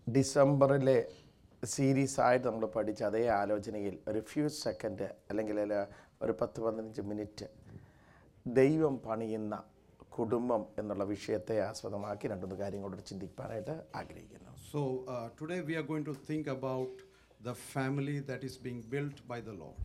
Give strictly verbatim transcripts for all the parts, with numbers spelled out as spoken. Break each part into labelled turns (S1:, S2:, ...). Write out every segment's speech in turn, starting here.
S1: ഡിസംബറിലെ series ആയിട്ട് നമ്മൾ പഠിച്ച അതേ ആലോചനയിൽ ഒരു ഫ്യൂ സെക്കൻഡ് അല്ലെങ്കിൽ ഒരു പത്ത് പതിനഞ്ച് മിനിറ്റ് ദൈവം പണിയുന്ന കുടുംബം എന്നുള്ള വിഷയത്തെ ആസ്പദമാക്കി രണ്ടൊന്ന് കാര്യങ്ങളോട് ചിന്തിക്കാനായിട്ട് ആഗ്രഹിക്കുന്നു.
S2: So uh, today we are going to think about the family that is being built by the Lord.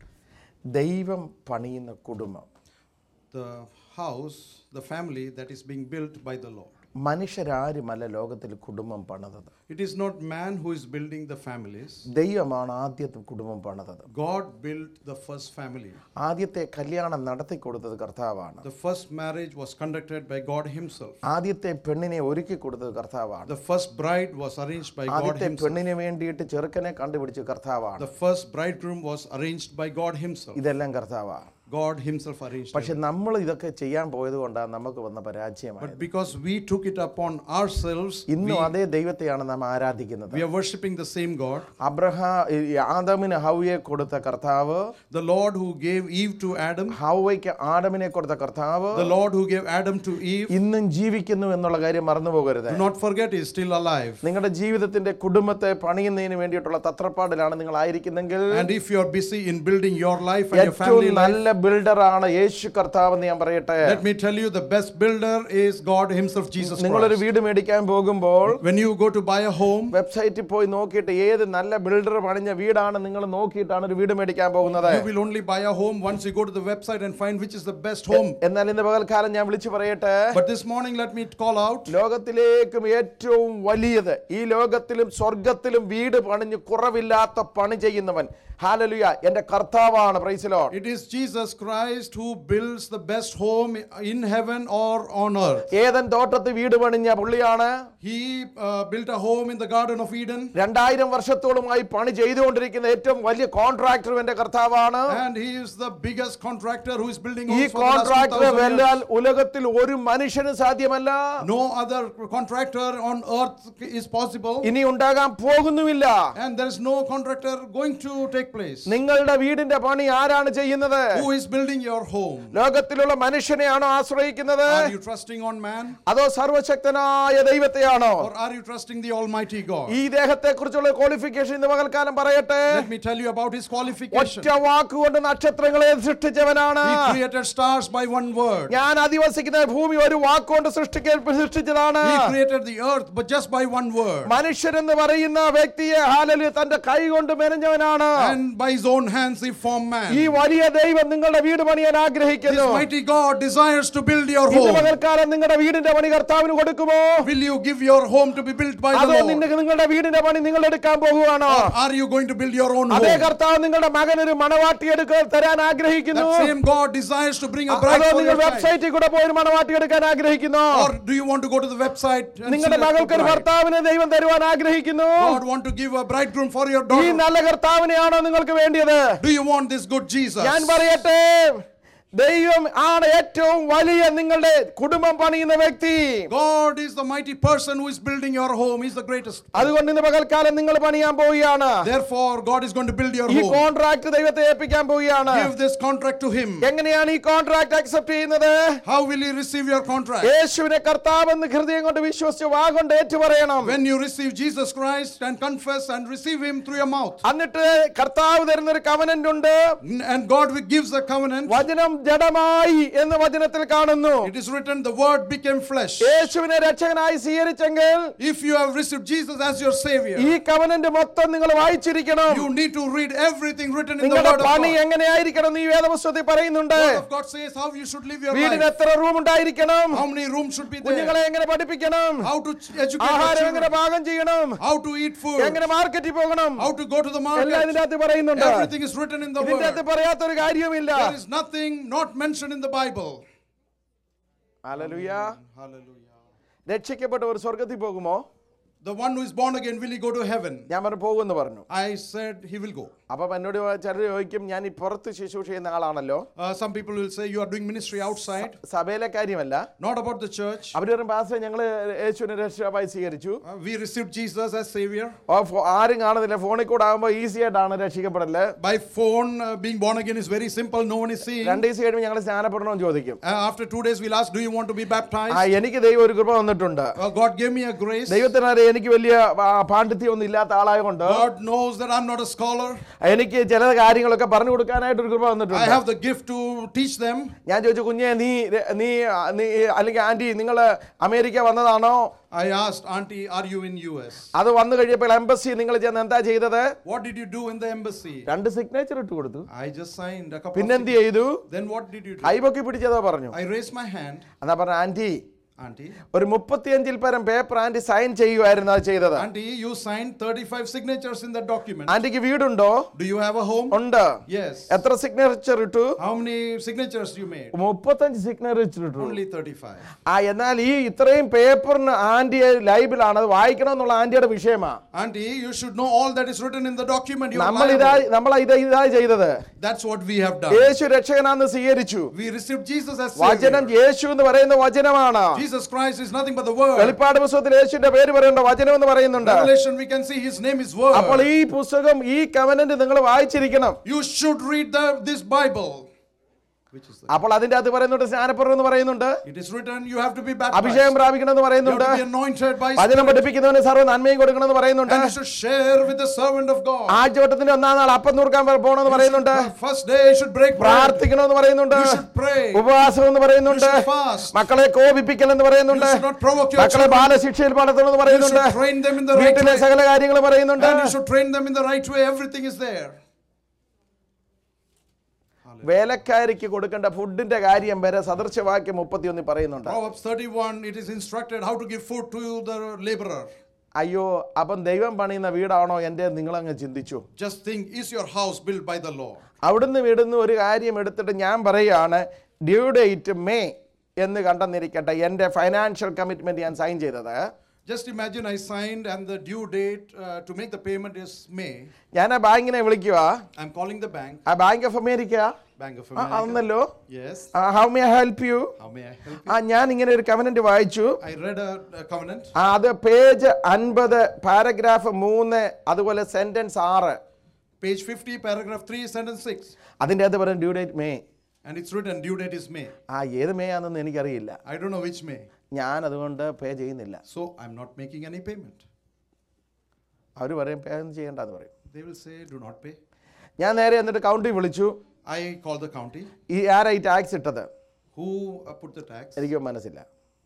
S1: ദൈവം പണിയുന്ന കുടുംബം.
S2: The house, the family that is being built by the Lord.
S1: മനുഷ്യരാരുമല്ല ലോകത്തിൽ കുടുംബം പണിതത്.
S2: It is not man who is building the families.
S1: ദൈവമാണ് ആദ്യത്തെ കുടുംബം പണിതത്.
S2: God built the first family.
S1: ആദ്യത്തെ കല്യാണം നടത്തി കൊടുത്തത് കർത്താവാണ്.
S2: The first marriage was conducted by God himself.
S1: ആദ്യത്തെ പെണ്ണിനെ ഒരുക്കി കൊടുത്തത് കർത്താവാണ്.
S2: The first bride was arranged by God
S1: ആദ്യത്തെ
S2: himself.
S1: പെണ്ണിനെ വേണ്ടിയിട്ട് ചെറുക്കനെ കണ്ടുപിടിച്ച കർത്താവാണ്.
S2: The first bridegroom was arranged by God himself.
S1: ഇതെല്ലാം കർത്താവാണ്.
S2: God himself arranged.
S1: പക്ഷെ നമ്മൾ ഇതൊക്കെ ചെയ്യാൻ പോയത് കൊണ്ടാണ് നമുക്ക് വന്ന പരാജയമായത്.
S2: But because we took it upon ourselves,
S1: ഇന്നും അതേ ദൈവത്തെയാണ് നാം ആരാധിക്കുന്നത്.
S2: we are worshiping the same God.
S1: Abraham ആദാമിന് ഹവ്വയെ കൊടുത്ത കർത്താവ്,
S2: The Lord who gave Eve to Adam,
S1: ഹവ്വയ്ക്ക് ആദമിനെ കൊടുത്ത കർത്താവ്,
S2: the Lord who gave Adam to Eve,
S1: ഇന്നും ജീവിക്കുന്നു എന്നുള്ള കാര്യം മറന്നു പോകരുത്.
S2: do not forget he is still alive.
S1: നിങ്ങളുടെ ജീവിതത്തിന്റെ കുടുംബത്തെ പണിയുന്നതിന് വേണ്ടിയിട്ടുള്ള തത്രപ്പാടിലാണ് നിങ്ങൾ ആയിരിക്കുന്നെങ്കിൽ,
S2: And if you are busy in building your life and your family
S1: ഏറ്റവും
S2: life,
S1: നല്ല ബിൽഡറാണ് യേശു കർത്താവ് എന്ന് ഞാൻ പറയട്ടെ.
S2: let me tell you, the best builder is God himself, Jesus
S1: നിങ്ങളൊരു
S2: Christ.
S1: വീട് മേടിക്കാൻ പോകുമ്പോൾ
S2: When you go to buy a home,
S1: വെബ്സൈറ്റിൽ പോയി നോക്കിയിട്ട് ഏത് നല്ല ബിൽഡർ പണിഞ്ഞ വീടാണ് നിങ്ങൾ നോക്കിയിട്ടാണ് ഒരു വീട് മേടിക്കാൻ പോകുന്നത്.
S2: you will only buy a home once you go to the website and find which is the best home.
S1: എന്നാൽ ഇന്ന് പകൽക്കാലം ഞാൻ വിളിച്ചു പറയട്ടെ,
S2: But this morning let me call out,
S1: ലോകത്തിലേക്കും ഏറ്റവും വലിയത്, ഈ ലോകത്തിലും സ്വർഗത്തിലും വീട് പണിഞ്ഞ് കുറവില്ലാത്ത പണി ചെയ്യുന്നവൻ, ഹല്ലേലൂയ, എൻ്റെ കർത്താവാണ്. Praise the Lord.
S2: it is Jesus Christ who builds the best home in heaven or on earth.
S1: Eden തോട്ടത്തിൽ വീട് പണിഞ്ഞ പുള്ളിയാണ്.
S2: He uh, built a home in the Garden of Eden.
S1: രണ്ടായിരം വർഷത്തോളമായി പണി ചെയ്തുകൊണ്ടിരിക്കുന്ന ഏറ്റവും വലിയ കോൺട്രാക്ടർ എൻ്റെ കർത്താവാണ്.
S2: And he is the biggest contractor who is building
S1: ഈ
S2: homes for the last two
S1: കോൺട്രാക്ടറെ
S2: thousand
S1: വെല്ലാൻ
S2: years.
S1: ഉലകത്തിൽ ഒരു മനുഷ്യന് സാധ്യമല്ല.
S2: No other contractor on earth is possible.
S1: ഇനി ഉണ്ടാകാൻ പോകുന്നുമില്ല.
S2: And there is no contractor going to take place.
S1: നിങ്ങളുടെ വീടിന്റെ പണി ആരാണ് ചെയ്യുന്നത്?
S2: Who is building your home?
S1: ലോകത്തിലുള്ള മനുഷ്യനെയാണോ ആശ്രയിക്കുന്നത്?
S2: Are you trusting on man?
S1: അതോ സർവശക്തനായ ദൈവത്തെയാണോ?
S2: Or are you trusting the Almighty God?
S1: ഈ ദേഹത്തെ കുറിച്ചുള്ള ക്വാളിഫിക്കേഷൻ ഇന്ന് പകൽക്കാലം പറയട്ടെ.
S2: Let me tell you about his qualification.
S1: ഒറ്റ വാക്കുകൊണ്ട് നക്ഷത്രങ്ങളെ സൃഷ്ടിച്ചവനാണ്.
S2: He created stars by one word.
S1: ഞാൻ അധിവസിക്കുന്ന ഭൂമി ഒരു വാക്കുകൊണ്ട് സൃഷ്ടിക്ക സൃഷ്ടിച്ചതാണ്.
S2: He created the earth but just by one word.
S1: മനുഷ്യരെന്ന് പറയുന്ന വ്യക്തിയെ ഹല്ലേലൂയ തന്റെ കൈ കൊണ്ട് മെനഞ്ഞവനാണ്.
S2: And by his own hands he formed man.
S1: ഈ വലിയ ദൈവം നിങ്ങളുടെ വീട് പണിയാൻ ആഗ്രഹിക്കുന്നു.
S2: This mighty God desires to build your
S1: ഇന്ന്
S2: home.
S1: പകൽക്കാലം നിങ്ങളുടെ വീടിന്റെ പണി കർത്താവിന് കൊടുക്കുമോ?
S2: Will you give your home to be built by the
S1: അതോ
S2: Lord?
S1: നിങ്ങളുടെ വീടിന്റെ പണി നിങ്ങൾ എടുക്കാൻ പോകുവാണോ?
S2: Or are you going to build your own home?
S1: അതേ കർത്താവ് നിങ്ങളുടെ മകൻ ഒരു മണവാട്ടി എടുക്കാൻ തരാൻ ആഗ്രഹിക്കുന്നു.
S2: That same God desires to bring a bride
S1: അതോ
S2: for
S1: നിങ്ങൾ
S2: your child.
S1: വെബ്സൈറ്റിൽ കൂടെ പോയി ഒരു മണവാട്ടി എടുക്കാൻ ആഗ്രഹിക്കുന്നു?
S2: Or do you want to go to the website and
S1: നിങ്ങളുടെ
S2: select
S1: മകൾക്ക്
S2: a
S1: ഒരു
S2: bride?
S1: ഭർത്താവിനെ ദൈവം തരുവാൻ ആഗ്രഹിക്കുന്നു.
S2: God want to give a bridegroom for your
S1: ഈ
S2: daughter.
S1: നല്ല കർത്താവിനെയാണോ നിങ്ങൾക്ക് വേണ്ടിയത്?
S2: Do you want this good Jesus?
S1: ഞാൻ പറയട്ടെ, ദൈവം ആണ് ഏറ്റവും വലിയ നിങ്ങളുടെ കുടുംബം പണിയുന്ന വ്യക്തി.
S2: God is the mighty person who is building your home. He is the greatest.
S1: അതുകൊണ്ട് ഇന്ന് പകൽക്കാലം നിങ്ങൾ പണിയാൻ പോവുകയാണ്.
S2: Therefore God is going to build your
S1: ഈ
S2: home.
S1: കോൺട്രാക്ട് ദൈവത്തെ ഏൽപ്പിക്കാൻ പോവുകയാണ്.
S2: Give this contract to him.
S1: എങ്ങനെയാണ് ഈ കോൺട്രാക്ട് അക്സെപ്റ്റ് ചെയ്യുന്നത്?
S2: How will you receive your contract?
S1: യേശുവിനെ കർത്താവെന്ന് ഹൃദയം കൊണ്ട് വിശ്വസിച്ച് വാഗൊണ്ട് ഏറ്റുപറയണം.
S2: When you receive Jesus Christ and confess and receive him through your mouth.
S1: എന്നിട്ട് കർത്താവ് തരുന്ന ഒരു കവനന്റ് ഉണ്ട്.
S2: And God gives a covenant.
S1: വചനം ജഡമായി എന്ന് വചനത്തിൽ കാണുന്നു.
S2: It is written, the word became flesh.
S1: യേശുവിനെ രക്ഷകനായി സ്വീകരിച്ചെങ്കിൽ,
S2: If you have received Jesus as your savior,
S1: ഈ കവനന്റ് മൊത്തം നിങ്ങൾ വായിച്ചിരിക്കണം.
S2: you need to read everything written in the
S1: നിങ്ങളുടെ
S2: word of
S1: പണി
S2: God.
S1: എങ്ങനെയായിരിക്കണം എന്ന് ഈ വേദപുസ്തകത്തിൽ പറയുന്നുണ്ട്.
S2: The word of God says how you should live your
S1: വീടിന്
S2: life.
S1: എത്ര റൂം ഉണ്ടായിരിക്കണം?
S2: How many rooms should be
S1: കുഞ്ഞുങ്ങളെ
S2: there?
S1: എങ്ങനെ പഠിപ്പിക്കണം?
S2: How to educate
S1: ആഹാരം
S2: your
S1: എങ്ങനെ
S2: children?
S1: പാകം ചെയ്യണം?
S2: How to eat food?
S1: എങ്ങനെ മാർക്കറ്റിൽ പോകണം?
S2: How to go to the
S1: എല്ലാം
S2: market?
S1: ഇതിന്റെ അകത്ത് പറയുന്നുണ്ട്.
S2: Everything is written in the
S1: ഇതിന്റെ അകത്ത്
S2: word.
S1: പറയാത്തൊരു കാര്യവുമില്ല.
S2: There is nothing not mentioned in the Bible.
S1: Hallelujah.
S2: Hallelujah.
S1: രക്ഷിക്കപ്പെട്ടവർ സ്വർഗ്ഗത്തിൽ പോകുമോ?
S2: The one who is born again, will he go to heaven?
S1: ഞാൻ പറഞ്ഞു പോകുമെന്ന് പറഞ്ഞു.
S2: I said he will go.
S1: അപ്പൊ എന്നോട് ചിലർ ചോദിക്കും, ഞാൻ ഈ പുറത്ത് ശുശ്രൂഷ ചെയ്യുന്ന ആളാണല്ലോ.
S2: Uh, some people will say you are doing ministry outside.
S1: സഭയിലെ കാര്യമല്ല.
S2: Not about the church.
S1: അവർ പറയും, പാസ്റ്റർ ഞങ്ങൾ യേശുവിനെ രക്ഷകനായി സ്വീകരിച്ചു.
S2: Uh, we received Jesus as savior.
S1: ആരും കാണുന്നില്ല, ഫോണിൽ കൂടെ ആകുമ്പോൾ ഈസി ആയിട്ടാണ് രക്ഷിക്കപ്പെടല്.
S2: By phone, uh, being born again is very simple. No one is seeing.
S1: രണ്ട് ദിവസം കഴിയുമ്പോൾ ഞങ്ങൾ സ്നാനപ്പെടണമെന്ന് ചോദിക്കും.
S2: Uh, after two days we'll ask, do you want to be baptized?
S1: എനിക്ക് ദൈവം ഒരു കൃപ വന്നിട്ടുണ്ട്.
S2: Uh, God gave me a grace.
S1: ദൈവത്തിനറിയാം എനിക്ക് വലിയ ആ, പാണ്ഡിത്യം ഒന്നും ഇല്ലാത്ത ആളായതുകൊണ്ട്
S2: God knows that I'm not a scholar.
S1: എനിക്ക് ചില കാര്യങ്ങളൊക്കെ പറഞ്ഞു കൊടുക്കാനായിട്ട് ഒരു കൃപ
S2: I
S1: വന്നിട്ടുണ്ട്.
S2: have the gift to teach them.
S1: ഞാൻ ചോദിച്ചു, കുഞ്ഞെ നീ നീ നീ അല്ലെങ്കിൽ ആന്റി നിങ്ങൾ അമേരിക്ക വന്നതാണോ?
S2: I asked, Auntie, are you in U S?
S1: അത് വന്നു കഴിഞ്ഞപ്പോൾ എംബസി നിങ്ങൾ ചെന്ന് എന്താ ചെയ്തത്?
S2: What did you do in the embassy?
S1: രണ്ട് സിഗ്നേച്ചർ ഇട്ട് കൊടുത്തു.
S2: I just signed a couple
S1: പിന്നെന്ത്
S2: of
S1: ചെയ്തു?
S2: Then what did you do?
S1: കൈപൊക്കി പിടിച്ചതോ പറഞ്ഞു.
S2: I raised my hand.
S1: എന്നാ പറഞ്ഞു, ആന്റി
S2: Auntie,
S1: ഒരു മുപ്പത്തിയഞ്ചിൽ പരം പേപ്പർ ആന്റി സൈൻ ചെയ്യുമായിരുന്നു അത് ചെയ്തത്.
S2: Auntie, you signed thirty-five signatures in that document.
S1: ആന്റിക്ക് വീടുണ്ടോ?
S2: Do you have a home?
S1: ഉണ്ട്.
S2: Yes.
S1: എത്ര സിഗ്നേച്ചർ ഇട്ടു?
S2: How many signatures you made?
S1: മുപ്പത്തഞ്ച് സിഗ്നേച്ചർ ഇട്ടു.
S2: Only thirty-five.
S1: ആ എന്നാൽ ഈ ഇത്രയും പേപ്പറിന് ആന്റി ലൈബിലാണ്, അത് വായിക്കണം എന്നുള്ള ആന്റിയുടെ വിഷയമാണ്.
S2: Auntie, you should know all that is written in the document. You are
S1: നമ്മൾ ഇതാ
S2: liable.
S1: നമ്മൾ ഇത് ഇതായി ചെയ്തത്.
S2: That's what we have done.
S1: യേശു രക്ഷകനാണെന്ന് സ്വീകരിച്ചു.
S2: We received Jesus as
S1: വചനം
S2: Savior.
S1: യേശു എന്ന് പറയുന്ന വചനമാണ്.
S2: Jesus Christ is nothing but the word.
S1: വെളിപ്പാട് പുസ്തകത്തിൽ യേശുവിന്റെ പേര് പറയുന്നുണ്ട്, വചനം എന്ന് പറയുന്നുണ്ട്.
S2: Revelation, we can see his name is
S1: അപ്പോൾ
S2: word.
S1: ഈ പുസ്തകം, ഈ കവനന്റ് നിങ്ങൾ വായിച്ചിരിക്കണം.
S2: You should read the, this Bible. Which is the,
S1: അപ്പോൾ അതിന്റെ അത് പറയുന്നുണ്ട്, സ്നാനപ്പെടണം എന്ന് പറയുന്നുണ്ട്,
S2: it is written you have to be baptized.
S1: അഭിഷേകം പ്രാപിക്കണം എന്ന്
S2: You have
S1: പറയുന്നുണ്ട്,
S2: to be anointed by
S1: വചനം
S2: Spirit.
S1: പഠിപ്പിക്കുന്നവന് സർവ്വ നന്മയും കൊടുക്കണം എന്ന് പറയുന്നുണ്ട്,
S2: And you should share with the servant of God.
S1: ആഴ്ചവട്ടത്തിന്റെ ഒന്നാം നാൾ അപ്പം നുറുക്കാൻ പോകണമെന്ന് പറയുന്നുണ്ട്,
S2: You should- First day you should break bread.
S1: പ്രാർത്ഥിക്കണമെന്ന് പറയുന്നുണ്ട്,
S2: You should pray.
S1: ഉപവാസം എന്ന് പറയുന്നുണ്ട്,
S2: You should fast.
S1: മക്കളെ കോപിപ്പിക്കൽ എന്ന് പറയുന്നുണ്ട്,
S2: You should not provoke your
S1: മക്കളെ
S2: children.
S1: ബാലശിക്ഷയിൽ പടത്തണം എന്ന്
S2: You
S1: പറയുന്നുണ്ട്,
S2: should train them in the right
S1: വീട്ടിലെ
S2: way.
S1: സകല കാര്യങ്ങൾ പറയുന്നുണ്ട്.
S2: And you should train them in the right way. Everything is there.
S1: വേലക്കാരിക്ക് കൊടുക്കേണ്ട ഫുഡിന്റെ കാര്യം വരെ സദൃശവാക്യം മുപ്പത്തിയൊന്ന് പറയുന്നുണ്ട്.
S2: Proverbs thirty-one, it is instructed how to give food to the laborer.
S1: അയ്യോ, അപ്പം ദൈവം പണിയുന്ന വീടാണോ എൻ്റെ? നിങ്ങളങ്ങ് ചിന്തിച്ചു.
S2: Just think, is your house built by the Lord?
S1: അവിടുന്ന് വിടുന്ന ഒരു കാര്യം എടുത്തിട്ട് ഞാൻ പറയുകയാണ്, ഡ്യൂ ഡേറ്റ് മെയ് എന്ന് കണ്ടെന്നിരിക്കട്ടെ, എൻ്റെ ഫൈനാൻഷ്യൽ കമ്മിറ്റ്മെന്റ് ഞാൻ സൈൻ ചെയ്തത്.
S2: Just imagine I signed and the due date uh, to make the payment is May.
S1: ഞാൻ ആ ബാങ്കിനെ വിളിക്കുക,
S2: I'm calling the bank.
S1: ആ bank of America
S2: Bank of
S1: ആ,
S2: America.
S1: ആന്നല്ലോ.
S2: Yes.
S1: How may I help you?
S2: How may I help you?
S1: ആ ഞാൻ ഇങ്ങനെ ഒരു കവനന്റ് വായിച്ചു.
S2: I read a, a covenant.
S1: ആ, അത് പേജ് അൻപത് പാരഗ്രാഫ് മൂന്ന് അതുപോലെ സെന്റൻസ് ആറ്,
S2: Page fifty, paragraph three, sentence six.
S1: അതിൻ്റെ അകത്ത് പറയും due date May.
S2: And it's written due date is May.
S1: ആ ഏത് മെയ് ആണെന്ന് എനിക്കറിയില്ല.
S2: I don't know which May.
S1: ഞാൻ അതുകൊണ്ട് പേ ചെയ്യുന്നില്ല.
S2: So I'm not making any payment.
S1: അവർ പറയും പേ ഒന്നും ചെയ്യേണ്ടെന്ന് പറയും.
S2: They will say do not pay.
S1: ഞാൻ നേരെ എന്നിട്ട് കൗണ്ടി വിളിച്ചു.
S2: I call the county.
S1: ഈ ആരാ ഈ ടാക്സ് ഇട്ടത്?
S2: Who uh, put the tax?
S1: എനിക്ക് മനസ്സില്ല.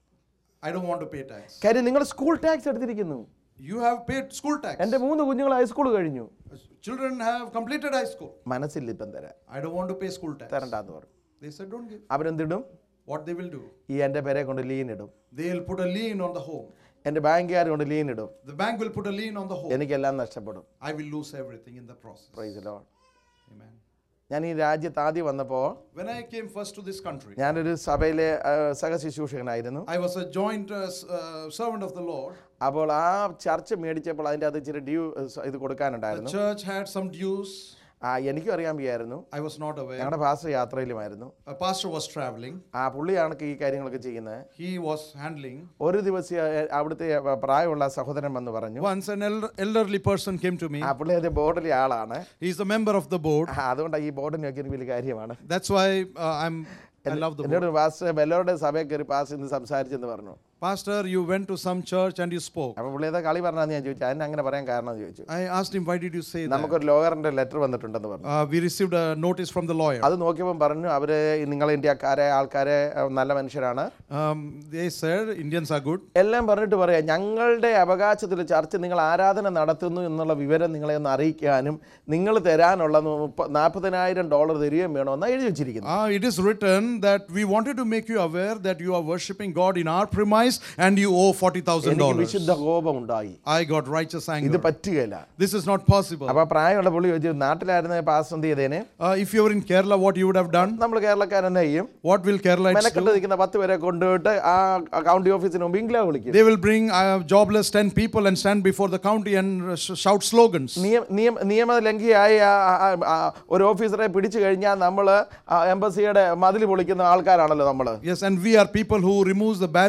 S2: I don't want to pay tax.
S1: കാര്യം നിങ്ങൾ സ്കൂൾ ടാക്സ് എടുത്തിരിക്കുന്നു.
S2: You have paid school tax.
S1: എൻ്റെ മൂന്ന് കുഞ്ഞുങ്ങൾ ഹൈസ്കൂൾ കഴിഞ്ഞു.
S2: Children have completed high school.
S1: മനസ്സില്ല ഇപ്പം തരാൻ.
S2: I don't want to pay school tax.
S1: തരണ്ടെന്ന് പറഞ്ഞു.
S2: They said don't give.
S1: അവരെന്തിടും?
S2: What they will do?
S1: ഈ എൻ്റെ പേരെ കൊണ്ട് ലീൻ ഇടും.
S2: They'll put a lien on the home.
S1: എൻ്റെ ബാങ്കുകാർ കൊണ്ട് ലീൻ ഇടും.
S2: The bank will put a lien on the home.
S1: എനിക്കെല്ലാം നഷ്ടപ്പെടും.
S2: I will lose everything in the process.
S1: Praise the Lord.
S2: Amen.
S1: ഞാൻ ഈ രാജ്യത്ത് ആദ്യം വന്നപ്പോൾ
S2: When I came first to this country,
S1: ഞാനൊരു സഭയിലെ സഹശുശ്രൂഷകനായിരുന്നു.
S2: I was a joint uh, s- uh, servant of the Lord.
S1: അപ്പോൾ ആ ചർച്ച് മേടിച്ചപ്പോൾ അതിൻ്റെ അത് ഇച്ചിരി ഡ്യൂ ഇത്
S2: The
S1: കൊടുക്കാനുണ്ടായിരുന്നു.
S2: church had some dues.
S1: ആ എനിക്കും അറിയാൻ വയ്യായിരുന്നു.
S2: I was not aware.
S1: ഞങ്ങളുടെ പാസ്റ്റർ യാത്രയിലുമായിരുന്നു.
S2: A pastor was traveling.
S1: ആ പുള്ളിയാണ് ഈ കാര്യങ്ങളൊക്കെ ചെയ്യുന്നത്.
S2: He was handling.
S1: ഒരു ദിവസം ഏ, അവിടുത്തെ പ്രായമുള്ള സഹോദരൻ വന്ന് പറഞ്ഞു.
S2: Once an elder, elderly person came to me.
S1: ആ പുള്ളി അതിന്റെ ബോർഡിലെ ആളാണ്.
S2: He's a member of the board.
S1: ആ, അതുകൊണ്ട് ഈ ബോർഡിനൊക്കെ ഒരു വലിയ കാര്യമാണ്.
S2: That's why uh, I'm. I love the board.
S1: എന്നോട് പാസ്റ്റർ എല്ലാവരുടെ സഭയിൽ കയറി പാസ്റ്റർ ഇന്ന് സംസാരിച്ചെന്ന് പറഞ്ഞു.
S2: Pastor, you went to some church and you spoke.
S1: അപ്പോൾ പുള്ളി ഏതാ കളി പറഞ്ഞാന്ന് ഞാൻ ചോദിച്ചു. അതിന് അങ്ങനെ പറയാൻ കാരണം എന്ന് ചോദിച്ചു.
S2: I asked him, why did you say that?
S1: നമുക്കൊരു ലോയറിന്റെ ലെറ്റർ വന്നിട്ടുണ്ടെന്ന് പറഞ്ഞു.
S2: Uh, we received a notice from the lawyer.
S1: അത് നോക്കിയപ്പോൾ പറഞ്ഞു അവര് നിങ്ങൾ ഇന്ത്യക്കാരെ ആൾക്കാരെ അഹ് നല്ല മനുഷ്യരാണ്.
S2: Um, they said Indians are good.
S1: എല്ലാം പറഞ്ഞിട്ട് പറയാം ഞങ്ങളുടെ അവകാശത്തിൽ ചർച്ച് നിങ്ങൾ ആരാധന നടത്തുന്നു എന്നുള്ള വിവരം നിങ്ങളെ ഒന്ന് അറിയിക്കാനും നിങ്ങൾ തരാനുള്ള നാൽപ്പതിനായിരം ഡോളർ തരികയും വേണമെന്ന് എഴുതി വെച്ചിരിക്കുന്നു.
S2: Uh, it is written that we wanted to make you aware that you are worshipping God in our premise and you owe forty thousand
S1: എനിക്ക്
S2: dollars.
S1: വിശുദ്ധ കോപം ഉണ്ടായി.
S2: I got righteous
S1: ഇത്
S2: anger.
S1: പറ്റുകയില്ല.
S2: This is not possible.
S1: അപ്പൊ പ്രായമുള്ള പുള്ളി ചോദിച്ചു നാട്ടിലായിരുന്ന പാസ് എന്ത് ചെയ്തേനെ?
S2: Uh, if you were in Kerala, what you would have done?
S1: നമ്മൾ കേരളക്കാരെന്നെ ചെയ്യും.
S2: What will Keralites
S1: മെനക്കെട്ട്
S2: do?
S1: നിൽക്കുന്ന പത്ത് പേരെ കൊണ്ടുപോയിട്ട് ആ കൗണ്ടി ഓഫീസിന് മുമ്പ് ഇംഗ്ലാ വിളിക്കും.
S2: They will bring uh, jobless ten people and stand before the county and uh, sh- shout slogans.
S1: നിയമ നിയമ നിയമലംഘിയായ ആ- ആ- ആ ഒരു ഓഫീസറെ പിടിച്ചു കഴിഞ്ഞാൽ നമ്മൾ എംബസിയുടെ മതിൽ പൊളിക്കുന്ന ആൾക്കാരാണല്ലോ നമ്മൾ.
S2: Yes, and we are people who removes the barricades and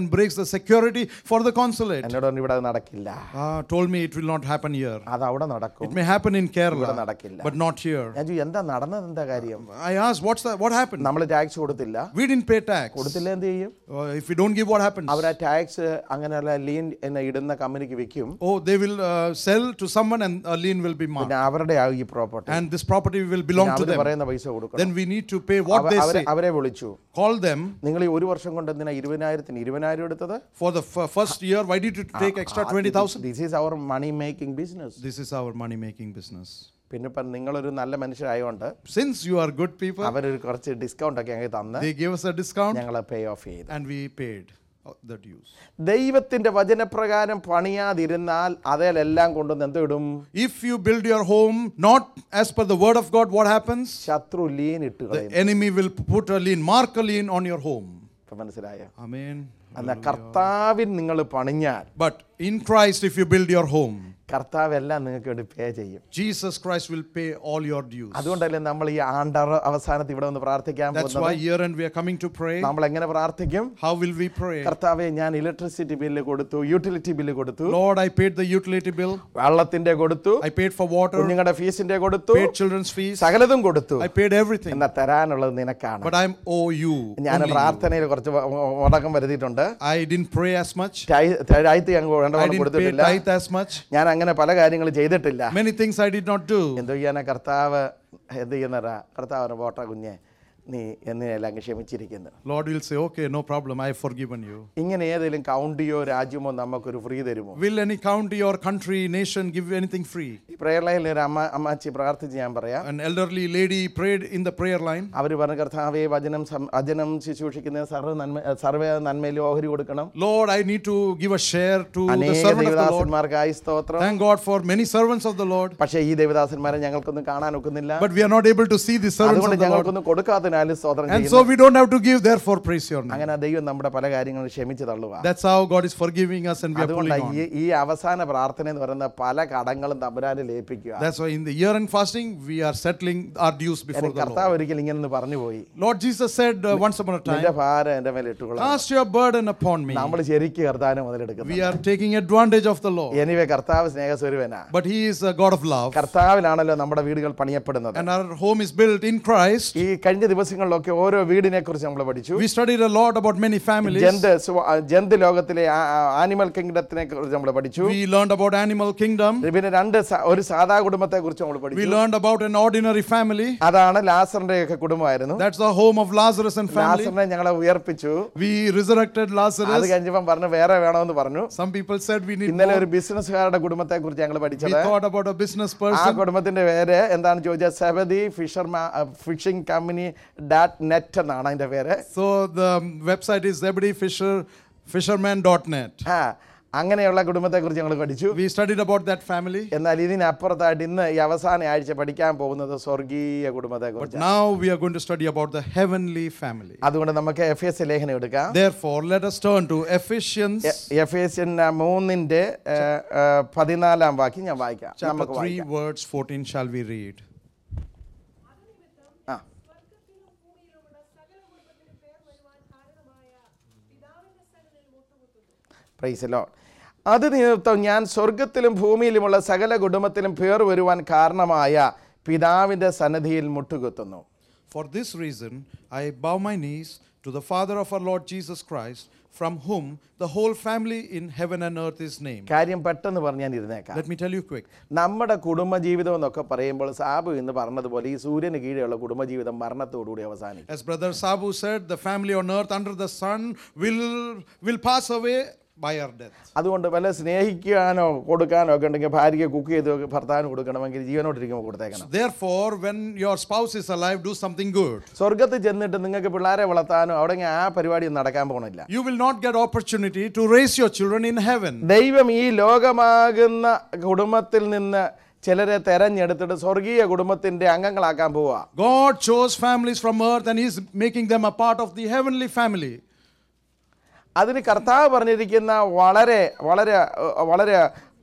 S2: and breaks the security for the consulate.
S1: എന്നോട് പറഞ്ഞു ഇവിടെ അത് നടക്കില്ല.
S2: Uh, told me it will not happen here.
S1: അത് അവിടെ നടക്കും,
S2: It may happen in
S1: ഇവിടെ
S2: Kerala,
S1: നടക്കില്ല.
S2: but not here.
S1: ഞാൻ ചോദിച്ചു എന്താ നടന്നത്, എന്താ കാര്യം?
S2: I asked, what's that? What happened?
S1: നമ്മൾ ടാക്സ് കൊടുത്തില്ല.
S2: We didn't pay tax.
S1: കൊടുത്തില്ല എന്ത് ചെയ്യും?
S2: Uh, if we don't give, what happens?
S1: അവർ ആ ടാക്സ് അങ്ങനെയുള്ള ലീൻ എന്ന ഇടുന്ന കമ്പനിക്ക് വിൽക്കും.
S2: Oh, they will uh, sell to someone and a lien will be marked.
S1: പിന്നെ അവരുടെ ആവും ഈ property.
S2: And this property will belong to
S1: അവർ
S2: them.
S1: പറയുന്ന പൈസ കൊടുക്കണം.
S2: Then we need to pay what they say.
S1: അവരെ വിളിച്ചു.
S2: Call them.
S1: നിങ്ങൾ ഈ ഒരു വർഷം കൊണ്ട് എന്തിനാ ഇരുപതിനായിരത്തിന് ഇരുപതിനായിരം എടുത്തത്?
S2: For the f- first year, why did you take extra twenty thousand?
S1: This is our money making business.
S2: This is our money making business.
S1: പിന്നെ ഇപ്പം നിങ്ങളൊരു നല്ല മനുഷ്യരായതുകൊണ്ട്
S2: Since you are good people,
S1: അവരൊരു കുറച്ച് ഡിസ്കൗണ്ട് ഒക്കെ ഞങ്ങൾക്ക് തന്ന്
S2: they gave us a discount
S1: ഞങ്ങൾ പേ ഓഫ് ചെയ്തു.
S2: and we paid uh, the dues.
S1: ദൈവത്തിന്റെ വചനപ്രകാരം പണിയാതിരുന്നാൽ അതിലെല്ലാം കൊണ്ടുവന്ന് എന്തോ ഇടും?
S2: If you build your home not as per the word of God, what happens?
S1: ശത്രു ലീൻ ഇട്ട്
S2: The
S1: കളയും.
S2: enemy will put a lien, mark a lien on your home.
S1: ഇപ്പം മനസ്സിലായോ?
S2: Amen.
S1: എന്നാൽ കർത്താവിൽ നിങ്ങൾ പണിഞ്ഞാൽ,
S2: But in Christ, if you build your home,
S1: കർത്താവ് എല്ലാം നിങ്ങൾക്ക് വേണ്ടി പേ ചെയ്യും.
S2: Jesus Christ will pay all your dues.
S1: അതുകൊണ്ടല്ലേ നമ്മൾ ഈ ആണ്ട അവസാനത്തിൽ ഇവിടെ ഒന്ന് പ്രാർത്ഥിക്കാൻ
S2: That's
S1: പോകുന്നത്.
S2: why year end we are coming to pray.
S1: നമ്മൾ എങ്ങനെ പ്രാർത്ഥിക്കും?
S2: How will we pray?
S1: കർത്താവേ, ഞാൻ ഇലക്ട്രിസിറ്റി ബില്ല് കൊടുത്തു, യൂട്ടിലിറ്റി ബില്ല് കൊടുത്തു,
S2: Lord, I paid the utility bill.
S1: വെള്ളത്തിന്റെ കൊടുത്തു,
S2: I paid for water.
S1: കുഞ്ഞുങ്ങളുടെ ഫീസിന്റെ കൊടുത്തു,
S2: Paid children's fees.
S1: സകലതും കൊടുത്തു.
S2: I paid everything.
S1: എന്നാ തരാനുള്ളത് നിനക്കാണ്.
S2: But I owe you.
S1: ഞാൻ
S2: only you.
S1: പ്രാർത്ഥനയിൽ കുറച്ച് മുടക്കം വരുത്തിയിട്ടുണ്ട്.
S2: I didn't pray as much.
S1: താഴ്ത്തി ഞങ്ങൾ
S2: I
S1: വേണ്ടവണ്ണം
S2: didn't pay
S1: കൊടുത്തിട്ടില്ല.
S2: tithe as much.
S1: ഞാൻ അങ്ങനെ പല കാര്യങ്ങൾ ചെയ്തിട്ടില്ല.
S2: Many things I did not do.
S1: എന്തോ ചെയ്യാനാ? കർത്താവ് എന്ത് ചെയ്യുന്നറാ? കർത്താവിന് പോട്ട കുഞ്ഞെ, നീ എന്നിനെല്ലാം ക്ഷമിച്ചിരിക്കുന്നു.
S2: Lord will say, okay, no problem, I have forgiven you.
S1: ഇങ്ങനെ ഏതെങ്കിലും കൗണ്ടിയോ രാജ്യമോ നമുക്കൊരു ഫ്രീ തരുമോ?
S2: Will any county or country, nation give anything free?
S1: ഈ പ്രേയർ ലൈനിൽ ഒരു അമ്മ അമ്മാച്ചി പ്രാർത്ഥിച്ച് ഞാൻ പറയാം.
S2: An elderly lady prayed in the prayer line.
S1: അവർ പറഞ്ഞു, കർത്താവേ, വചനം സം- വചനം ശുശ്രൂഷിക്കുന്ന സർവ്വ നന്മ സർവ്വ നന്മയിൽ ഓഹരി കൊടുക്കണം.
S2: Lord, I need to give a share to the
S1: അനേക
S2: servant of the Lord.
S1: ദേവദാസന്മാർക്കായി സ്തോത്രം.
S2: Thank God for many servants of the Lord.
S1: പക്ഷേ ഈ ദേവദാസന്മാരെ ഞങ്ങൾക്കൊന്നും കാണാൻ ഒക്കുന്നില്ല.
S2: But we are not able to see the servants
S1: അതുകൊണ്ട്
S2: of the Lord.
S1: ഞങ്ങൾക്കൊന്നും കൊടുക്കാത്തതിനാലും സ്തോത്രം
S2: And
S1: ചെയ്യുന്നു.
S2: so we don't have to give, therefore praise your name.
S1: അങ്ങനെ ദൈവം നമ്മുടെ പല കാര്യങ്ങളും ക്ഷമിച്ച് തള്ളുക.
S2: That's how God is forgiving us and we are pulling
S1: അതുകൊണ്ട്
S2: on.
S1: ഈ ഈ അവസാന പ്രാർത്ഥന എന്ന് പറയുന്ന പല കടങ്ങളും തമ്പുരാനിൽ ഏൽപ്പിക്കുക.
S2: That's why in the year end fasting, we are settling our dues before the
S1: കർത്താവ്
S2: Lord.
S1: ഒരിക്കൽ ഇങ്ങനെ പറഞ്ഞു പോയി,
S2: Lord Jesus said uh, once upon a
S1: നിന്റെ
S2: time,
S1: ഭാരം എന്റെ മേലെ ഇട്ടുകൊള്ളാം.
S2: cast your burden upon me.
S1: നമ്മൾ ശരിക്കും കർത്താവിനെ മുതലെടുക്കുന്നു.
S2: We are taking advantage of the Lord.
S1: Anyway കർത്താവ് സ്നേഹസ്വരൂപനാ.
S2: But He is a God of love.
S1: കർത്താവിലാണല്ലോ നമ്മുടെ വീടുകൾ പണിയപ്പെടുന്നത്.
S2: And our home is built in Christ.
S1: ഈ കഴിഞ്ഞ ദിവസങ്ങളിലൊക്കെ ഓരോ വീടിനെ കുറിച്ച് നമ്മൾ പഠിച്ചു.
S2: We studied a lot about many families.
S1: ജന്തു സ്വ- ജന്തു ലോകത്തിലെ ആനിമൽ കിങ്ഡത്തിനെ കുറിച്ച് നമ്മൾ പഠിച്ചു.
S2: We learned about animal kingdom.
S1: പിന്നെ രണ്ട് സ- ഒരു സാധാ കുടുംബത്തെ കുറിച്ച് നമ്മൾ
S2: We
S1: പഠിച്ചു.
S2: learned about an ordinary family.
S1: അതാണ് ലാസറിന്റെ ഒക്കെ കുടുംബമായിരുന്നു.
S2: That's the home of Lazarus and family.
S1: ലാസറിനെ ഞങ്ങളെ ഉയർപ്പിച്ചു.
S2: We resurrected
S1: അത്
S2: Lazarus.
S1: കഴിഞ്ഞപ്പം പറഞ്ഞു വേറെ വേണമെന്ന് പറഞ്ഞു.
S2: Some people said we need
S1: ഇന്നലെ
S2: more.
S1: ഒരു ബിസിനസ്സുകാരുടെ കുടുംബത്തെ കുറിച്ച് ഞങ്ങൾ
S2: We
S1: പഠിച്ചത്.
S2: thought about a business
S1: ആ
S2: person.
S1: കുടുംബത്തിന്റെ പേര് എന്താണെന്ന് ചോദിച്ചാൽ Zebedee fisherman fishing company that net എന്നാണ് അതിന്റെ പേര്.
S2: So the website is Zebedee Fisher fisherman dot net.
S1: ആ അങ്ങനെയുള്ള കുടുംബത്തെ കുറിച്ച് ഞങ്ങൾ പഠിച്ചു.
S2: We studied about that family.
S1: എന്നാൽ ഇതിനപ്പുറത്തായിട്ട് ഇന്ന് ഈ അവസാന ആഴ്ച പഠിക്കാൻ പോകുന്നത് സ്വർഗീയ കുടുംബത്തെ
S2: But
S1: കുറിച്ച്.
S2: now we are going to study about the heavenly family.
S1: അതുകൊണ്ട് നമുക്ക് എഫ് എസ് ലേഖനം എടുക്കാം.
S2: Therefore, let us turn to Ephesians
S1: F S മൂന്നിന്റെ പതിനാലാം വാക്യം ഞാൻ വായിക്കാം.
S2: chapter
S1: നമുക്ക്
S2: three,
S1: വായിക്കാം.
S2: words fourteen shall we read.
S1: ആ പ്രൈസ് ദി ലോർഡ്. അത് നിമിത്തം ഞാൻ സ്വർഗത്തിലും ഭൂമിയിലുമുള്ള സകല കുടുംബത്തിലും പേർ വരുവാൻ കാരണമായ പിതാവിന്റെ സന്നിധിയിൽ മുട്ടുകുത്തുന്നു.
S2: For this reason, I bow my knees to the Father of our Lord Jesus Christ, from whom the whole family in heaven and earth is named.
S1: കാര്യം പെട്ടെന്ന് പറഞ്ഞാൽ ഇരുന്നേക്കാം.
S2: Let me tell you quick.
S1: നമ്മുടെ കുടുംബജീവിതം എന്നൊക്കെ പറയുമ്പോൾ സാബു എന്ന് പറഞ്ഞതുപോലെ ഈ സൂര്യന് കീഴെയുള്ള കുടുംബജീവിതം മരണത്തോടുകൂടി അവസാനിക്കും.
S2: As Brother Sabu said, the family on earth under the sun will, will pass away by our death.
S1: അതുകൊണ്ട് വല്ല സ്നേഹിക്കാനോ കൊടുക്കാനോ ഒക്കെ ഉണ്ടെങ്കിൽ ഭാര്യയ്ക്ക് കുക്ക് ചെയ്ത് ഭർത്താവിന് കൊടുക്കണമെങ്കിൽ ജീവനോട്ടിരിക്കുമ്പോൾ കൊടുത്തേക്കണം.
S2: Therefore, when your spouse is alive, do something good.
S1: സ്വർഗത്തിൽ ചെന്നിട്ട് നിങ്ങൾക്ക് പിള്ളേരെ വളർത്താനോ അവിടെ ആ പരിപാടി നടക്കാൻ പോകണില്ല.
S2: You will not get opportunity to raise your children in heaven.
S1: ദൈവം ഈ ലോകമാകുന്ന കുടുംബത്തിൽ നിന്ന് ചിലരെ തെരഞ്ഞെടുത്തിട്ട് സ്വർഗീയ കുടുംബത്തിന്റെ അംഗങ്ങളാക്കാൻ പോവുക.
S2: God chose families from earth and He is making them a part of the heavenly family.
S1: അതിന് കർത്താവ് പറഞ്ഞിരിക്കുന്ന വളരെ വളരെ വളരെ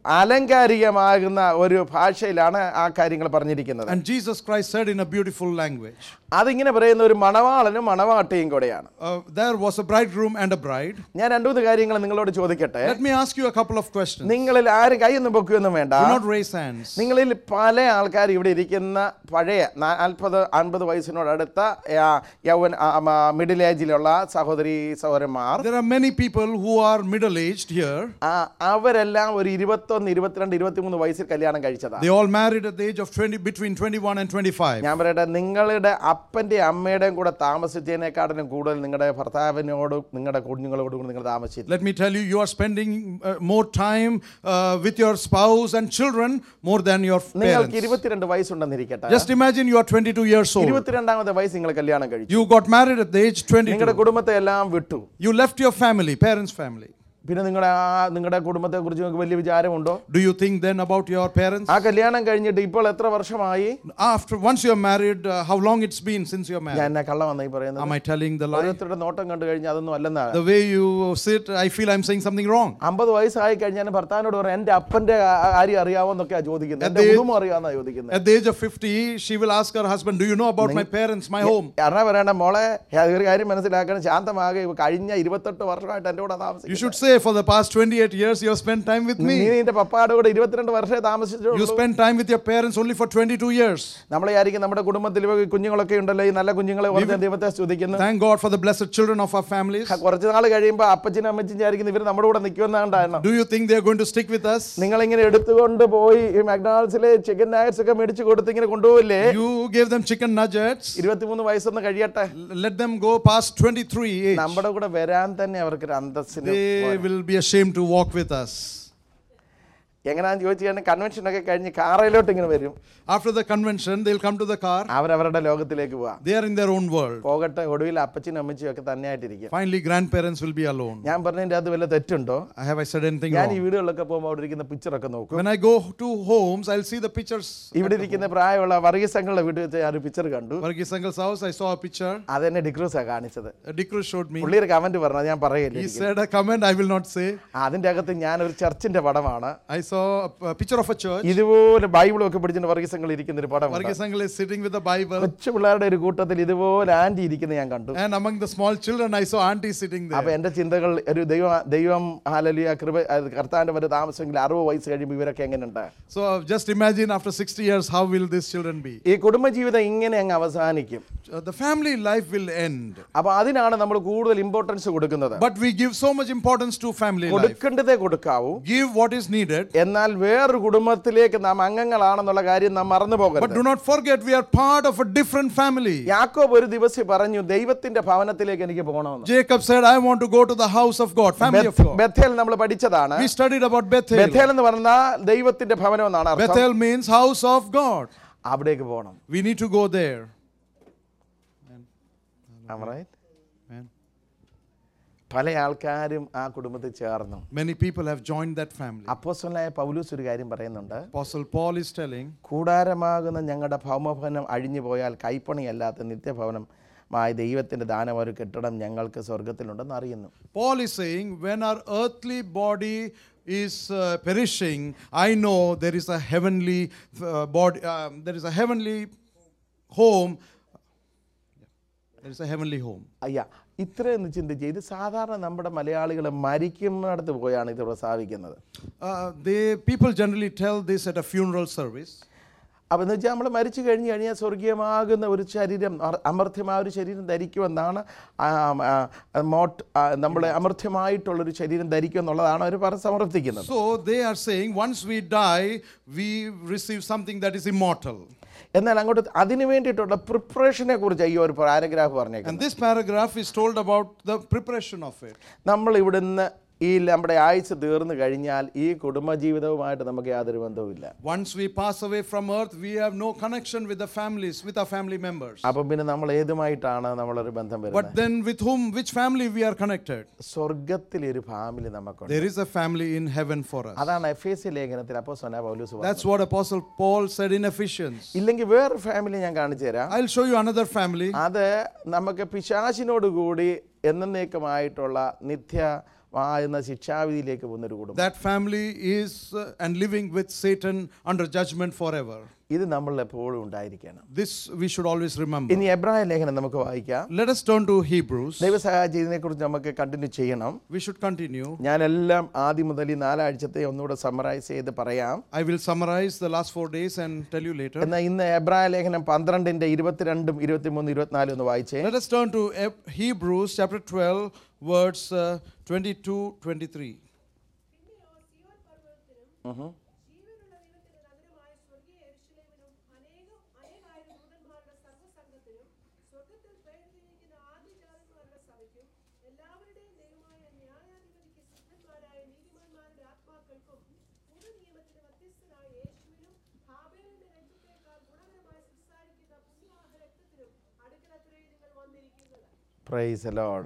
S1: അലങ്കാരികമാകുന്ന ഒരു ഭാഷയിലാണ് ആ കാര്യങ്ങൾ പറഞ്ഞിരിക്കുന്നത്.
S2: And Jesus Christ said in a beautiful language.
S1: അതിങ്ങനെ പറയുന്ന ഒരു മണവാളനും മണവാട്ടിയും കൂടെയാണ്.
S2: Uh, there was a bridegroom and a bride.
S1: ഞാൻ രണ്ടു മൂന്ന് കാര്യങ്ങൾ നിങ്ങളോട് ചോദിക്കട്ടെ.
S2: Let me ask you a couple of questions.
S1: നിങ്ങളിൽ ആരും കൈയൊന്നും പൊക്കുകയൊന്നും വേണ്ട.
S2: Do not raise hands.
S1: നിങ്ങളിൽ പല ആൾക്കാർ ഇവിടെ ഇരിക്കുന്ന പഴയ നാൽപ്പത് അൻപത് വയസ്സിനോടടുത്ത യൗവന മിഡിൽ ഏജിലുള്ള സഹോദരി സഹോദരന്മാർ.
S2: There are many people who are middle aged here.
S1: അവരെല്ലാം ഒരു ഇരുപത്തൊന്ന് ഇരുപത്തിരണ്ട് ഇരുപത്തിമൂന്ന് വയസ്സിൽ കല്യാണം കഴിച്ചതാണ്.
S2: They all married at the age of twenty, between twenty-one and twenty-five.
S1: ഞാൻ പറയട്ടെ, നിങ്ങളുടെ അപ്പൻ്റെ അമ്മയുടെയും കൂടെ താമസിച്ചതിനേക്കാട്ടിലും കൂടുതൽ നിങ്ങളുടെ ഭർത്താവിനോടും നിങ്ങളുടെ കുഞ്ഞുങ്ങളോടും നിങ്ങൾ താമസിച്ചു.
S2: Let me tell you, you are spending uh, more time uh, with your spouse and children more than your parents.
S1: നിങ്ങൾക്ക് ഇരുപത്തിരണ്ട് വയസ്സുണ്ടെന്നിരിക്കട്ടെ.
S2: Just imagine you are twenty-two years old.
S1: ഇരുപത്തിരണ്ടാമത്തെ വയസ്സ് നിങ്ങൾ കല്യാണം കഴിച്ചു.
S2: You got married at the age twenty-two.
S1: നിങ്ങളുടെ കുടുംബത്തെ എല്ലാം വിട്ടു.
S2: You left your family, parents' family.
S1: പിന്നെ നിങ്ങളുടെ നിങ്ങളുടെ കുടുംബത്തെ കുറിച്ച് നിങ്ങൾക്ക് വലിയ വിചാരമുണ്ടോ?
S2: Do you think then about your parents?
S1: ആ കല്യാണം കഴിഞ്ഞിട്ട് ഇപ്പോൾ എത്ര വർഷമായി?
S2: After once you are married, uh, how long it's been since you are married?
S1: ഞാൻ എന്നെ കള്ളവന്നായി പറയുന്നത്.
S2: Am I telling the lie?
S1: ഓരോരുത്തരുടെ നോട്ടം കണ്ടു കഴിഞ്ഞാൽ അതൊന്നും അല്ലെന്നാണ്.
S2: The way you sit, I feel I'm saying something wrong.
S1: അമ്പത് വയസ്സായി കഴിഞ്ഞാൽ ഭർത്താവിനോട് പറയാം എന്റെ അപ്പന്റെ കാര്യം അറിയാവോന്നൊക്കെയാ ചോദിക്കുന്നത്. എന്റെ കുടുംബം അറിയാവുന്ന ചോദിക്കുന്നത്.
S2: At the age of fifty, she will ask her husband, "Do you know about my parents, my home?"
S1: കാരണം പറയണ്ട, മോളെ ഒരു കാര്യം മനസ്സിലാക്കണം, ശാന്തമാകെ കഴിഞ്ഞ ഇരുപത്തെട്ട് വർഷമായിട്ട് എന്റെ കൂടെ താമസിക്കും.
S2: You should say, for the past twenty-eight years you have spent time with me.
S1: നീ നിന്റെ പപ്പായുടെ കൂടെ ഇരുപത്തിരണ്ട് വർഷമേ താമസിച്ചുള്ളൂ.
S2: You spend time with your parents only for twenty-two years.
S1: നമ്മൾ വിചാരിക്കും നമ്മുടെ കുടുംബത്തിൽ കുഞ്ഞുങ്ങളൊക്കെ ഉണ്ടല്ലോ, ഈ നല്ല കുഞ്ഞുങ്ങളെ ഓർത്ത് ദൈവത്തെ സ്തുതിക്കുന്നു.
S2: Thank God for the blessed children of our families.
S1: കുറച്ച് നാൾ കഴിയുമ്പോൾ അപ്പച്ചനും അമ്മച്ചും വിചാരിക്കുന്നു ഇവർ നമ്മുടെ കൂടെ നിൽക്കുമെന്നാണ്.
S2: Do you think they are going to stick with us?
S1: നിങ്ങൾ ഇങ്ങനെ എടുത്തുകൊണ്ട് പോയി ഈ മക്ഡൊണാൾഡ്സിലെ ചിക്കൻ നഗറ്റ്സ് ഒക്കെ മേടിച്ചു കൊടുത്ത് ഇങ്ങനെ കൊണ്ടുപോയില്ലേ?
S2: You gave them chicken nuggets.
S1: ഇരുപത്തിമൂന്ന് വയസ്സൊന്ന് കഴിയട്ടെ.
S2: Let them go past twenty-three age.
S1: നമ്മുടെ കൂടെ വരാൻ തന്നെ അവർക്ക് ഒരു അന്തസ്സിന്.
S2: They will be ashamed to walk with us.
S1: എങ്ങനെയാണെന്ന് ചോദിച്ചു കഴിഞ്ഞാൽ കൺവെൻഷനൊക്കെ കഴിഞ്ഞ് കാറിലോട്ട് ഇങ്ങനെ വരും.
S2: After the convention, they'll come to the car.
S1: അവരവരുടെ ലോകത്തിലേക്ക് പോവാ.
S2: They are in their own world.
S1: പോകട്ടെ, ഒടുവിൽ അപ്പച്ചനും അമ്മച്ചിയും ഒക്കെ തന്നെയായിട്ടിരിക്കും.
S2: Finally, grandparents will be alone.
S1: ഞാൻ പറഞ്ഞതിന്റെ അത് വല്ല തെറ്റുണ്ടോ?
S2: Have I said anything
S1: ഞാൻ ഈ
S2: wrong?
S1: വീടുകളിലൊക്കെ പോകുമ്പോൾ അവിടെ ഇരിക്കുന്ന പിക്ചറൊക്കെ നോക്കും.
S2: When I go to homes, I'll see the pictures.
S1: ഇവിടെ ഇരിക്കുന്ന പ്രായമുള്ള വർഗീസ് അങ്കിളുടെ വീട്ടിൽ വെച്ച് ഞാൻ ഒരു പിക്ചർ കണ്ടു.
S2: Varghese uncle's house, I saw a picture.
S1: അതെന്നെ ഡിക്രൂസാ കാണിച്ചത്.
S2: Dikrus showed me.
S1: പുള്ളിയൊരു കമന്റ് പറഞ്ഞു, ഞാൻ പറയില്ല.
S2: He said a comment I will not say.
S1: അതിന്റെ അകത്ത് ഞാൻ ഒരു ചർച്ചിന്റെ പടമാണ്.
S2: I saw a picture of a church.
S1: ഇതുപോലെ ബൈബിളും ഒക്കെ പിടിച്ചിട്ട് വർഗീസ് അങ്കിൾ ഇരിക്കുന്ന ഒരു പടം.
S2: Varghese uncle is sitting with the Bible.
S1: കൊച്ചു പിള്ളേരുടെ ഒരു കൂട്ടത്തിൽ ഇതുപോലെ ആന്റി ഇരിക്കുന്ന ഞാൻ കണ്ടു.
S2: And among the small children, I saw auntie sitting there.
S1: അപ്പൊ എന്റെ ചിന്തകൾ ഒരു ദൈവം ദൈവം ഹല്ലേലൂയ കൃപ കർത്താവിന്റെ വരെ താമസമെങ്കിൽ അറുപത് വയസ്സ് കഴിയുമ്പോൾ ഇവരൊക്കെ എങ്ങനെയുണ്ട്?
S2: So just imagine after sixty years, how will these children be?
S1: ഈ കുടുംബജീവിതം ഇങ്ങനെ അങ്ങ് അവസാനിക്കും.
S2: Uh, the family life will end.
S1: അപ്പൊ അതിനാണ് നമ്മൾ കൂടുതൽ ഇമ്പോർട്ടൻസ് കൊടുക്കുന്നത്.
S2: But we give so much importance to family life.
S1: കൊടുക്കേണ്ടതേ കൊടുക്കാവൂ.
S2: Give what is needed.
S1: എന്നാൽ വേറൊരു കുടുംബത്തിലേക്ക് നാം അംഗങ്ങളാണെന്നുള്ള കാര്യം നാം മറന്നു പോകരുത്.
S2: But do not forget we are part of a different family.
S1: യാക്കോബ് ഒരു ദിവസം പറഞ്ഞു, ദൈവത്തിന്റെ ഭവനത്തിലേക്ക് എനിക്ക് പോകണമെന്ന്.
S2: Jacob said, I want to go to the house of God, family of God.
S1: Bethel നമ്മൾ പഠിച്ചതാണ്.
S2: We studied about Bethel.
S1: Bethel എന്ന് പറഞ്ഞാൽ ദൈവത്തിന്റെ ഭവനം എന്നാണ് അർത്ഥം.
S2: Bethel means house of God.
S1: അവിടേക്ക് പോകണം.
S2: We need to go there.
S1: Am I right?
S2: Amen.
S1: പല ആൾക്കാരും ആ കുടുംബത്തിൽ ചേർന്നു.
S2: Many people have joined that family.
S1: അപ്പോസ്തലനായ പൗലോസ് ഒരു കാര്യം പറയുന്നുണ്ട്.
S2: Apostle Paul is telling,
S1: കൂടാരമാകുന്ന ഞങ്ങളുടെ ഭൗമഭവനം അഴിഞ്ഞു പോയാൽ കൈപ്പണിയല്ലാത്ത നിത്യഭവനം മായ ദൈവത്തിന്റെ ദാനം ഒരു കെട്ടിടം ഞങ്ങൾക്ക് സ്വർഗ്ഗത്തിലുണ്ടെന്ന് അറിയുന്നു.
S2: Paul is saying, when our earthly body is uh, perishing, I know there is a heavenly uh, body, uh, there is a heavenly home. There is a heavenly home.
S1: അയ്യാ, ഇത്രയൊന്ന് ചിന്തിച്ച്, ഇത് സാധാരണ നമ്മുടെ മലയാളികൾ മരിക്കുന്നിടത്ത് പോയാണ് ഇത് പ്രസ്താവിക്കുന്നത്.
S2: Uh, they people generally tell this at a funeral service.
S1: അപ്പം എന്ന് വെച്ചാൽ നമ്മൾ മരിച്ചു കഴിഞ്ഞ് കഴിഞ്ഞാൽ സ്വർഗീയമാകുന്ന ഒരു ശരീരം, അമർത്യമായ ഒരു ശരീരം ധരിക്കുമെന്നാണ്, മോട്ട് നമ്മൾ അമർത്യമായിട്ടുള്ളൊരു ശരീരം ധരിക്കും എന്നുള്ളതാണ് അവർ പറഞ്ഞ് സമർത്ഥിക്കുന്നത്.
S2: So they are saying once we die, we receive something that is immortal.
S1: എന്നാൽ അങ്ങോട്ട് അതിനു വേണ്ടിയിട്ടുള്ള പ്രിപ്പറേഷനെ കുറിച്ച് ഈ ഒരു പാരഗ്രാഫ് പറഞ്ഞേക്കുന്നത്.
S2: And this paragraph is told about the preparation of it.
S1: നമ്മൾ ഇവിടുന്ന് ഈ നമ്മുടെ ആയുസ് തീർന്നു കഴിഞ്ഞാൽ ഈ കുടുംബജീവിതവുമായിട്ട് നമുക്ക് യാതൊരു ബന്ധവുമില്ല.
S2: Once we pass away from earth, we have no connection with the families, with our family members.
S1: അപ്പം പിന്നെ നമ്മൾ ഏതുമായിട്ടാണ് നമ്മളൊരു ബന്ധം വരുന്നത്?
S2: But then with whom, which family we are connected?
S1: സ്വർഗ്ഗത്തിൽ ഒരു ഫാമിലി നമുക്കുണ്ട്.
S2: There is a family in heaven for us.
S1: അതാണ് എഫേസ്യ ലേഖനത്തിൽ അപ്പോസ്തലനായ പൗലോസ് പറഞ്ഞത്.
S2: That's what Apostle Paul said in Ephesians.
S1: ഇല്ലെങ്കിൽ വേറെ ഫാമിലി ഞാൻ കാണിച്ചു തരാം.
S2: I'll show you another family.
S1: അത് നമുക്ക് പിശാചിനോട് കൂടി എന്നേക്കുമായിട്ടുള്ള നിത്യ ആ എന്ന ശിക്ഷാവിധിയിലേക്ക് പോകുന്നൊരു കുടുംബം.
S2: That family is uh, and living with Satan under judgment forever.
S1: ഇത് നമ്മൾ എപ്പോഴും ഉണ്ടായിരിക്കണം.
S2: This we should always remember.
S1: ഇനി എബ്രായ ലേഖനം നമുക്ക് വായിക്കാം.
S2: Let us turn to Hebrews.
S1: ദൈവസഹായിച്ച് ഇതിനെക്കുറിച്ച് നമുക്ക് കണ്ടിന്യൂ ചെയ്യണം.
S2: We should continue.
S1: ഞാനെല്ലാം ആദ്യം മുതൽ ഈ നാലാഴ്ചത്തെ ഒന്നുകൂടെ സമ്മറൈസ് ചെയ്ത് പറയാം.
S2: I will summarize the last four days and tell you later.
S1: എന്നാൽ ഇന്ന് എബ്രായ ലേഖനം പന്ത്രണ്ടിന്റെ ഇരുപത്തിരണ്ടും ഇരുപത്തിമൂന്ന് ഇരുപത്തിനാലും ഒന്ന് വായിച്ചേ.
S2: Let us turn to Hebrews chapter twelve verse uh, twenty-two twenty-three.
S1: Mhm. Praise the Lord.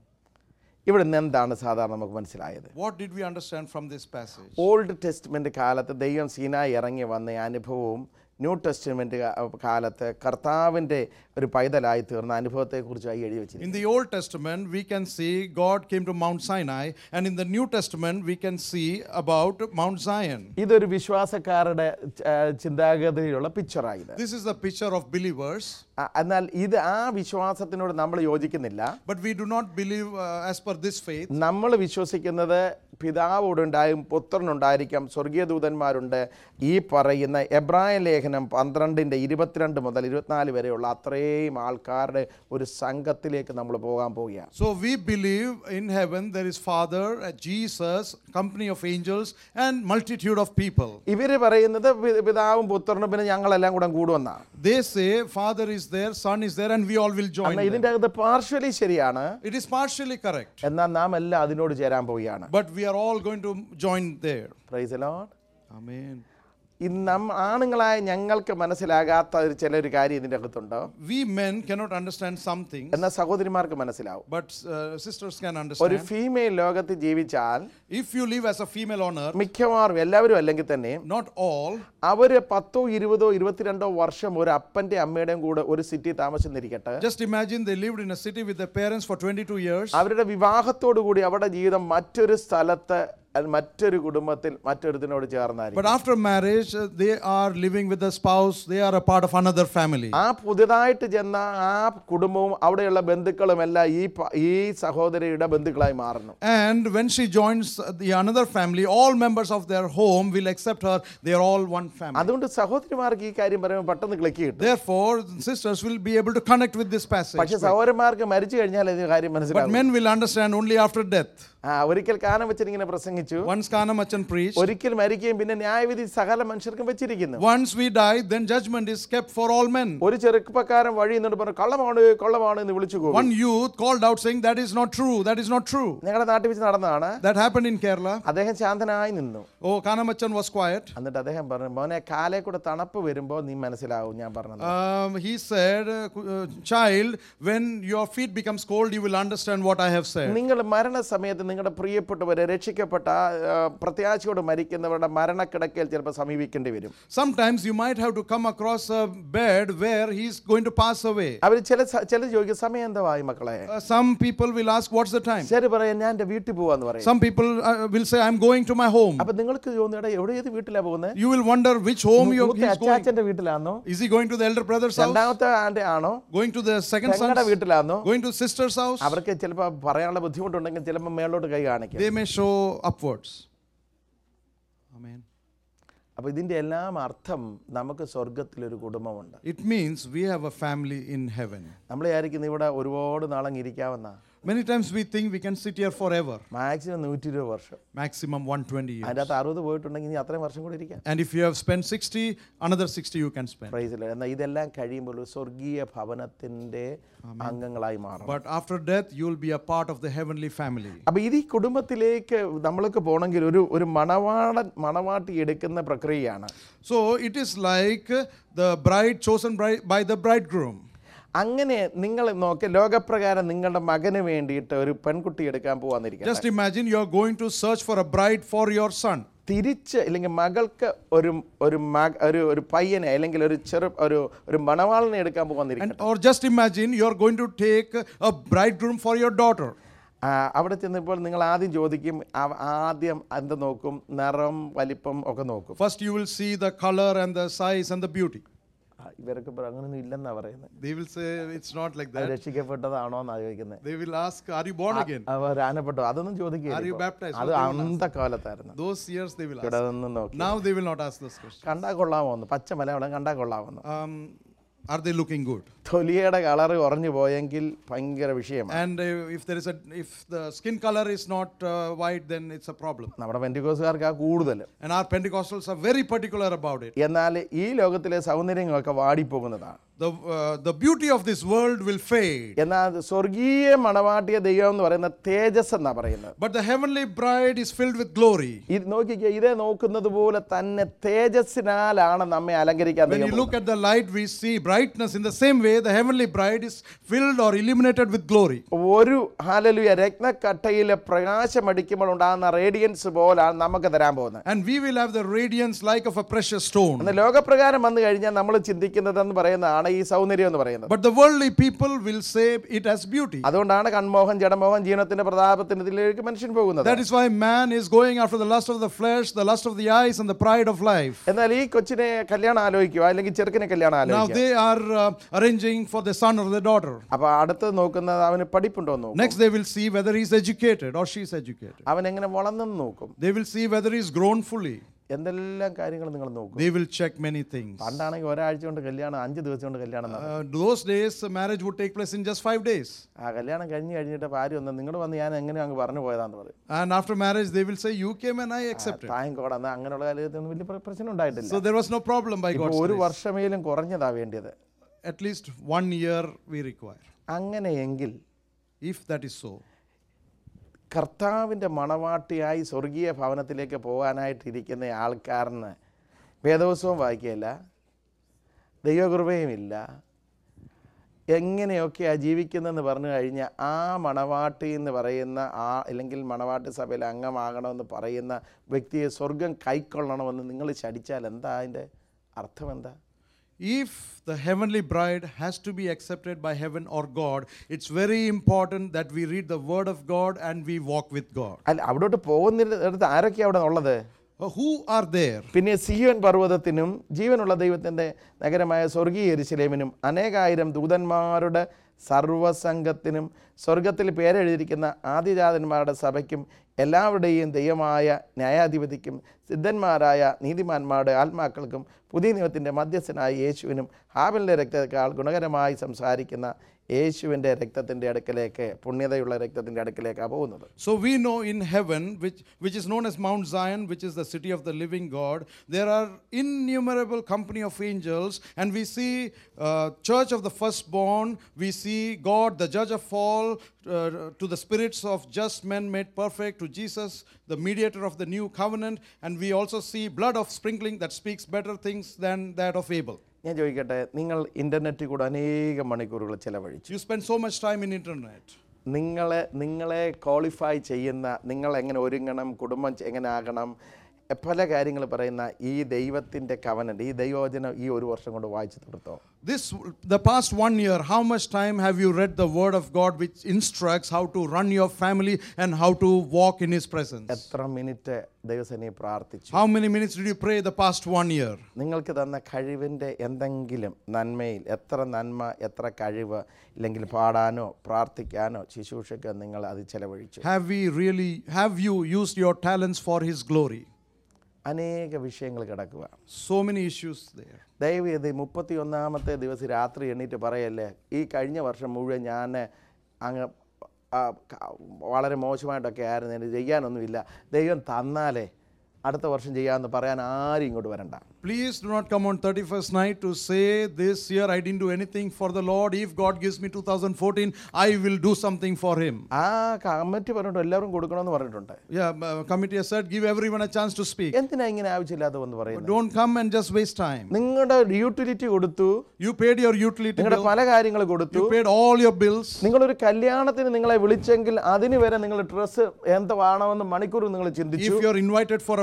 S1: ഇവിടെ നിന്ന് എന്താണ് സാധാരണ നമുക്ക് മനസ്സിലായത്?
S2: What did we understand from this passage?
S1: Old Testament കാലത്ത് ദൈവം സീനായി ഇറങ്ങി വന്ന അനുഭവവും ന്യൂ ടെസ്റ്റ്മെന്റ് കാലത്ത് കർത്താവിൻ്റെ ഒരു പൈതലായി തീർന്ന അനുഭവത്തെക്കുറിച്ചായി എഴുതി വെച്ചിരിക്കുന്നു.
S2: In the Old Testament we can see God came to Mount Sinai, and in the New Testament we can see about Mount Zion.
S1: ഇതൊരു വിശ്വാസക്കാരുടെ ചിന്താഗതിയിലുള്ള പിക്ചറായത്.
S2: This is the picture of believers.
S1: എന്നാൽ ഇത് ആ വിശ്വാസത്തിനോട് നമ്മൾ യോജിക്കുന്നില്ല.
S2: But we do not believe uh, as per this faith.
S1: നമ്മൾ വിശ്വസിക്കുന്നത് പിതാവോടുണ്ടായും പുത്രനുണ്ടായിരിക്കാം, സ്വർഗീയ ദൂതന്മാരുണ്ട്. ഈ പറയുന്ന എബ്രായ ലേഖനം പന്ത്രണ്ടിൻ്റെ ഇരുപത്തിരണ്ട് മുതൽ ഇരുപത്തിനാല് വരെയുള്ള അത്രയും ആൾക്കാരുടെ ഒരു സംഘത്തിലേക്ക് നമ്മൾ പോകാൻ പോവുകയാണ്.
S2: So we believe in heaven there is Father, Jesus, company of angels and multitude of people.
S1: ഇവർ പറയുന്നത് പിതാവും പുത്രനും പിന്നെ ഞങ്ങളെല്ലാം കൂടെ കൂടുമെന്നാണ്.
S2: They say Father is there, Son is there, and we all will join.
S1: ഇതിന്റെ അകത്ത് പാർഷ്യലി ശരിയാണ്.
S2: It is partially correct.
S1: എന്നാൽ നാം എല്ലാം അതിനോട് ചേരാൻ പോവുകയാണ്.
S2: But we are all going to join there.
S1: Praise the Lord.
S2: Amen.
S1: ഇന്ന് ആണുങ്ങളായ ഞങ്ങൾക്ക് മനസ്സിലാകാത്ത ചില ഒരു കാര്യം ഇതിൻ്റെ അകത്തുണ്ട്.
S2: We men cannot understand some things.
S1: എന്നാൽ സഹോദരിമാർക്ക് മനസ്സിലാവും.
S2: But uh, sisters can
S1: ഒരു
S2: understand.
S1: ഫീമെയിൽ ലോകത്ത് ജീവിച്ചാൽ
S2: If you live as a female on earth,
S1: മിക്കവാറും എല്ലാവരും അല്ലെങ്കിൽ തന്നെ
S2: not all,
S1: അവര് പത്തോ ഇരുപതോ ഇരുപത്തിരണ്ടോ വർഷം ഒരു അപ്പന്റെ അമ്മയുടെയും കൂടെ ഒരു സിറ്റി താമസിച്ചിരിക്കട്ടെ.
S2: just imagine they lived in a city with their parents for twenty-two years.
S1: അവരുടെ വിവാഹത്തോടു കൂടി അവരുടെ ജീവിതം മറ്റൊരു സ്ഥലത്ത് മറ്റൊരു കുടുംബത്തിൽ മറ്റൊരുത്തിനോട് ചേർന്നായിരിക്കും.
S2: But after marriage uh, they are living with a spouse, they are a part of another family.
S1: ആ പുതുതായിട്ട് ചെന്ന ആ കുടുംബവും അവിടെയുള്ള ബന്ധുക്കളും എല്ലാം ഈ ഈ സഹോദരിയുടെ ബന്ധുക്കളായി മാറുന്നു.
S2: And when she joins the another family, all members of their home will accept her. They are all one family.
S1: അതുകൊണ്ട് സഹോദരിമാർക്ക് ഈ കാര്യം പറയുമ്പോൾ പെട്ടെന്ന് ക്ലിക്ക് കിട്ടും.
S2: Therefore sisters will be able to connect with this passage.
S1: പക്ഷേ സഹോദരന്മാർക്ക് മരിച്ചു കഴിഞ്ഞാൽ ഈ കാര്യം മനസ്സിലാവും.
S2: But men will understand only after death.
S1: ആ ഒരിക്കൽ കാനം വെച്ചിട്ട് ഇങ്ങനെ പ്രസംഗിച്ചു.
S2: Once Kanamachan preached.
S1: ഒരിക്കൽ മരിക്കുകയും പിന്നെ ന്യായവിധി സകല മനുഷ്യർക്കും വെച്ചിരിക്കുന്നു.
S2: Once we die, then judgment is kept for all men.
S1: ഒരു ചെറുപ്പക്കാരൻ വഴി എന്നിട്ട് പറഞ്ഞു കള്ളമാണ് കള്ളമാണ് എന്ന് വിളിച്ചു കൂവി.
S2: One youth called out saying that is not true, that is not true.
S1: ഞങ്ങളുടെ നാട്ടിൽ വെച്ച് നടന്നതാണ്.
S2: That happened in Kerala.
S1: അദ്ദേഹം ശാന്തനായി നിന്നു.
S2: Oh, Kanamachan was quiet.
S1: എന്നിട്ട് അദ്ദേഹം പറഞ്ഞു മോനെ കാലേ കൂടെ തണുപ്പ് വരുമ്പോൾ നീ മനസ്സിലാവും ഞാൻ പറഞ്ഞത്.
S2: Um, he said, uh, child, when your feet becomes cold, you will understand what I have said.
S1: നിങ്ങൾ മരണസമയത്ത് നിങ്ങളുടെ പ്രിയപ്പെട്ടവരെ രക്ഷിക്കപ്പെട്ട പ്രത്യാശയോട് മരിക്കുന്നവരുടെ മരണക്കിടക്കയിൽ ചിലപ്പോൾ സമീപിക്കേണ്ടി വരും.
S2: Sometimes you might have to come across a bed where he is going to pass away.
S1: അവർ ചില ചില ചോദിക്കും സമയം എന്തായി മക്കളെ.
S2: Uh, some people will ask what's the time.
S1: ശരി പറയാം ഞാൻ എൻ്റെ വീട്ടിൽ പോവാന്ന് പറയും.
S2: Some people uh, will say I'm going to my home.
S1: അപ്പോൾ നിങ്ങൾക്ക് തോന്നുന്നത് എവിടെ ഏത് വീട്ടിലാണ് പോകുന്നത്?
S2: You will wonder which home you are going.
S1: അച്ചാച്ചന്റെ വീട്ടിലാണോ?
S2: Is he going to the elder brother's house?
S1: രണ്ടാമത്തെ ആന്റെ ആണോ?
S2: Going to the second son's?
S1: ഞങ്ങളുടെ വീട്ടിലാണോ?
S2: Going to sister's house?
S1: അവർക്ക് ചിലപ്പോൾ പറയാനുള്ള ബുദ്ധിമുട്ടുണ്ടെങ്കിൽ ചിലപ്പോൾ മേലോട്ട് കൈ കാണിക്കും.
S2: They may show upwards. Amen.
S1: അപ്പോൾ ഇതിന്റെ എല്ലാം അർത്ഥം നമുക്ക് സ്വർഗ്ഗത്തിൽ ഒരു കുടുംബമുണ്ട്.
S2: It means we have a family in heaven.
S1: നമ്മൾ വിചാരിക്കുന്നു ഇവിടെ ഒരുപാട് നാളങ്ങ് ഇരിക്കാവുന്ന.
S2: Many times we think we can sit here forever.
S1: Maximum നൂറ്റി ഇരുപത് വർഷം.
S2: Maximum one hundred twenty years.
S1: അതിന്റെ അകത്ത് അറുപത് പോയിട്ടുണ്ടെങ്കിൽ ഇനി അത്രയും വർഷം കൂടി ഇരിക്കാം.
S2: And if you have spent sixty, another sixty you can spend.
S1: Praise the Lord. എന്നാൽ ഇതെല്ലാം കഴിയുമ്പോൾ ഒരു സ്വർഗീയ ഭവനത്തിന്റെ അംഗങ്ങളായി മാറും.
S2: But after death you will be a part of the heavenly family.
S1: അപ്പോൾ ഇത് ഈ കുടുംബത്തിലേക്ക് നമ്മൾക്ക് പോകണമെങ്കിൽ ഒരു ഒരു മണവാളൻ മണവാട്ടി എടുക്കുന്ന പ്രക്രിയയാണ്.
S2: So it is like the bride chosen by the bridegroom.
S1: അങ്ങനെ നിങ്ങൾ നോക്കി ലോകപ്രകാരം നിങ്ങളുടെ മകന് വേണ്ടിയിട്ട് ഒരു പെൺകുട്ടി എടുക്കാൻ പോവാന്നിരിക്കും.
S2: Just imagine you are going to search for a bride for your son.
S1: തിരിച്ച് അല്ലെങ്കിൽ മകൾക്ക് ഒരു ഒരു ഒരു ഒരു പയ്യനെ അല്ലെങ്കിൽ ഒരു ചെറു ഒരു ഒരു മണവാളനെ എടുക്കാൻ പോവാന്നിരിക്കും.
S2: Or just imagine you are going to take a bridegroom for your daughter.
S1: ആ, അവിടെ ചെന്നപ്പോൾ നിങ്ങൾ ആദ്യം ചോദിക്കും, ആ- ആദ്യം എന്ത് നോക്കും? നിറം, വലിപ്പം ഒക്കെ നോക്കും.
S2: First you will see the color and the size and the beauty.
S1: ആ, ഇവരൊക്കെ പറ- അങ്ങനൊന്നും ഇല്ലെന്നാ പറയുന്നത്.
S2: They will say it's not like
S1: അത്
S2: that.
S1: രക്ഷിക്കപ്പെട്ടതാണോ എന്നാ ചോദിക്കുന്നത്.
S2: They will ask, are you born again?
S1: അവർ ആനപ്പെട്ടോ അതൊന്നും
S2: Are you
S1: ചോദിക്കുക.
S2: baptized?
S1: അത്
S2: No, they will ask.
S1: അന്തക്കാലത്തായിരുന്നു.
S2: Those years they will
S1: ഇവിടെ
S2: ask.
S1: അതൊന്നും നോക്കി
S2: Now they will not ask those questions.
S1: കണ്ടാ കൊള്ളാമോന്ന്, പച്ച മലയാളം കണ്ടാ കൊള്ളാമെന്ന്.
S2: Um, are they looking good?
S1: തൊലിയുടെ കളർ കുറഞ്ഞു പോയെങ്കിൽ ഭയങ്കര വിഷയമാണ്.
S2: And uh, if there is a, if the skin color is not uh, white, then it's a problem.
S1: നമ്മുടെ പെന്തിക്കോസുകാർക്ക് കൂടുതൽ.
S2: And our Pentecostals are very particular about it.
S1: എന്നാൽ ഈ ലോകത്തിലെ സൗന്ദര്യങ്ങളൊക്കെ വാടിപ്പോകുന്നതാണ്.
S2: The uh, the beauty of this world will fade.
S1: എന്നാൽ സ്വർഗീയ മണവാട്ടിയ ദൈവം എന്ന് പറയുന്ന തേജസ് എന്നാ പറയുന്നത്.
S2: But the heavenly bride is filled with glory.
S1: ഇത് നോക്കിക്കേ, ഇതേ നോക്കുന്നത് പോലെ തന്നെ തേജസ്സിനാലാണ് നമ്മെ അലങ്കരിക്കാൻ
S2: When you
S1: ദൈവം.
S2: look at the light, we see brightness. In the same way, the heavenly bride is filled or illuminated with glory.
S1: ഒരു ഹല്ലേലൂയ രത്നക്കട്ടയിലെ പ്രകാശമടിക്കുമ്പോൾ ഉണ്ടാകുന്ന റേഡിയൻസ് പോലാണ് നമുക്ക് തരാൻ പോകുന്നത്.
S2: And we will have the radiance like of a precious stone.
S1: എന്നാൽ ലോകപ്രകാരം വന്നു കഴിഞ്ഞാൽ നമ്മൾ ചിന്തിക്കുന്നതെന്ന് പറയുന്നതാണ് ഈ സൗന്ദര്യം എന്ന് പറയുന്നത്.
S2: But the worldly people will say it as beauty.
S1: അതുകൊണ്ടാണ് കൺമോഹൻ, ജഡമോഹൻ, ജീവനത്തിന്റെ പ്രതാപത്തിലേക്ക് മനുഷ്യൻ പോകുന്നത്.
S2: That is why man is going after the lust of the flesh, the lust of the eyes, and the pride of life.
S1: എന്നാൽ ഈ കൊച്ചിനെ കല്യാണം ആലോചിക്കുക, അല്ലെങ്കിൽ ചെറുക്കിനെ കല്യാണം
S2: Now
S1: ആലോചിക്കുക.
S2: they are uh, arranging for the son or the daughter.
S1: അപ്പൊ അടുത്ത് നോക്കുന്നത് അവന് പഠിപ്പുണ്ടോ എന്ന് നോക്കും.
S2: Next they will see whether he is educated or she is educated.
S1: അവൻ എങ്ങനെ വളർന്നെന്ന് നോക്കും.
S2: They will see whether he is grown fully.
S1: എന്തെല്ലാം കാര്യങ്ങൾ നിങ്ങൾ നോക്കും.
S2: They will check many things.
S1: പണ്ടാണെങ്കിൽ ഒരാഴ്ച കൊണ്ട് കല്യാണം, അഞ്ച് ദിവസം കൊണ്ട് കല്യാണം നടക്കും.
S2: Uh, those days, uh, marriage would take place in just five days.
S1: ആ കല്യാണം കഴിഞ്ഞ് കഴിഞ്ഞിട്ട് ഭാര്യ ഒന്ന് നിങ്ങൾ വന്ന് ഞാൻ എങ്ങനെ അങ്ങ് പറഞ്ഞു പോയതാന്ന് പറയും.
S2: And after marriage, they will say, you came and I accepted.
S1: തായം കോടന്ന് അങ്ങനെയുള്ള കാര്യത്തിലൊന്നും വലിയ പ്ര- പ്രശ്നം ഉണ്ടായിട്ടില്ല.
S2: So there was no problem by
S1: ഇപ്പൊ
S2: God's
S1: ഒരു
S2: grace.
S1: വർഷമേലും കുറഞ്ഞതാ വേണ്ടിയത്.
S2: At least one year we require.
S1: അങ്ങനെയെങ്കിൽ
S2: If that is so,
S1: കർത്താവിൻ്റെ മണവാട്ടിയായി സ്വർഗീയ ഭവനത്തിലേക്ക് പോകാനായിട്ടിരിക്കുന്ന ആൾക്കാരന് വേദോത്സവം വായിക്കുകയില്ല, ദൈവകൃപയുമില്ല, എങ്ങനെയൊക്കെയാണ് ജീവിക്കുന്നതെന്ന് പറഞ്ഞു കഴിഞ്ഞാൽ ആ മണവാട്ടി എന്ന് പറയുന്ന ആ അല്ലെങ്കിൽ മണവാട്ടി സഭയിൽ അംഗമാകണമെന്ന് പറയുന്ന വ്യക്തിയെ സ്വർഗം കൈക്കൊള്ളണമെന്ന് നിങ്ങൾ ശടിച്ചാൽ എന്താ അതിൻ്റെ അർത്ഥം എന്താ?
S2: if the heavenly bride has to be accepted by heaven or God, it's very important that we read the word of God and we walk with God.
S1: അല്ല, അവിടോട്ട് പോകുന്നിടത്ത് ആരൊക്കെയാണ് അവിടെ ഉള്ളത്?
S2: Uh, who are there?
S1: പിന്നെ സിയോൻ പർവ്വതത്തിനും ജീവനുള്ള ദൈവത്തിൻ്റെ നഗരമായ സ്വർഗീയ യെരൂശലേമിനും അനേകായിരം ദൂതന്മാരുടെ സർവസംഘത്തിനും സ്വർഗത്തിൽ പേരെഴുതിയിരിക്കുന്ന ആദിജാതന്മാരുടെ സഭയ്ക്കും എല്ലാവരുടെയും ദൈവമായ ന്യായാധിപതിക്കും സിദ്ധന്മാരായ നീതിമാന്മാരുടെ ആത്മാക്കൾക്കും പുതിയ നിയമത്തിൻ്റെ മധ്യസ്ഥനായ യേശുവിനും ഹാബലിൻ്റെ രക്തത്തേക്കാൾ ഗുണകരമായി സംസാരിക്കുന്ന യേശുവിൻ്റെ രക്തത്തിൻ്റെ അടുക്കലേക്ക്, പുണ്യതയുള്ള രക്തത്തിൻ്റെ അടുക്കലേക്കാണ് പോകുന്നത്.
S2: So we know in heaven, which, which is known as Mount Zion, which is the city of the living God, there are innumerable company of angels, and we see uh, church of the firstborn, we see God, the judge of all, uh, to the spirits of just men made perfect, to Jesus, the mediator of the new covenant, and we also see blood of sprinkling that speaks better things than that of Abel.
S1: ഞാൻ ചോദിക്കട്ടെ, നിങ്ങൾ ഇൻ്റർനെറ്റിൽ കൂടെ അനേകം മണിക്കൂറുകൾ ചിലവഴിച്ചു.
S2: You spend so much time in internet.
S1: നിങ്ങളെ നിങ്ങളെ ക്വാളിഫൈ ചെയ്യുന്ന, നിങ്ങൾ എങ്ങനെ ഒരുങ്ങണം, കുടുംബം ചെ- എങ്ങനെ ആകണം, പല കാര്യങ്ങൾ പറയുന്ന ഈ ദൈവത്തിൻ്റെ കവനൻ്റ്, ഈ ദൈവവചനം ഈ ഒരു വർഷം കൊണ്ട് വായിച്ചു തീർത്തോ?
S2: This, the past one year, how much time have you read the word of God which instructs how to run your family and how to walk in His presence?
S1: എത്ര മിനിറ്റ് ദൈവസേനയെ പ്രാർത്ഥിച്ചു?
S2: How many minutes did you pray the past one year?
S1: നിങ്ങൾക്ക് തന്ന കഴിവിൻ്റെ എന്തെങ്കിലും നന്മയിൽ എത്ര നന്മ, എത്ര കഴിവ്, ഇല്ലെങ്കിൽ പാടാനോ പ്രാർത്ഥിക്കാനോ ശുശ്രൂഷയ്ക്കോ നിങ്ങൾ അത് ചെലവഴിച്ചു?
S2: Have we really, have you used your talents for His glory?
S1: അനേക വിഷയങ്ങൾ കിടക്കുക.
S2: So many issues there.
S1: ദയവ് ചെയ്ത് മുപ്പത്തി ഒന്നാമത്തെ ദിവസം രാത്രി എണ്ണീറ്റ് പറയല്ലേ, ഈ കഴിഞ്ഞ വർഷം മുഴുവൻ ഞാൻ അങ്ങ് ആ, ക- വളരെ മോശമായിട്ടൊക്കെ ആയിരുന്നു, എനിക്ക് ചെയ്യാനൊന്നുമില്ല, ദൈവം തന്നാലേ അടുത്ത വർഷം ചെയ്യാമെന്ന് പറയാൻ ആരും ഇങ്ങോട്ട് വരണ്ട.
S2: Please do not come on thirty-first night to say, this year I didn't do anything for the Lord. If God gives me two thousand fourteen, I will do something for Him.
S1: ആ committee പറഞ്ഞിട്ട് എല്ലാവരും കൊടുക്കണമെന്ന് പറഞ്ഞിട്ടുണ്ട്.
S2: Yeah, uh, committee has said, give everyone a chance to speak.
S1: എന്തിനാ ഇങ്ങനെ ആവശ്യമില്ലാത്ത ഒന്ന് പറയുന്നത്?
S2: Don't come and just waste time.
S1: നിങ്ങളുടെ യൂട്ടിലിറ്റി കൊടുത്തു,
S2: You paid your utility
S1: നിങ്ങളുടെ
S2: bill.
S1: പല കാര്യങ്ങൾ കൊടുത്തു,
S2: You paid all your bills.
S1: നിങ്ങളൊരു കല്യാണത്തിന് നിങ്ങളെ വിളിച്ചെങ്കിൽ അതിന് വരെ നിങ്ങൾ ഡ്രസ്സ് എന്താണെന്ന് മണിക്കൂർ നിങ്ങൾ ചിന്തിച്ചു.
S2: If you're invited for a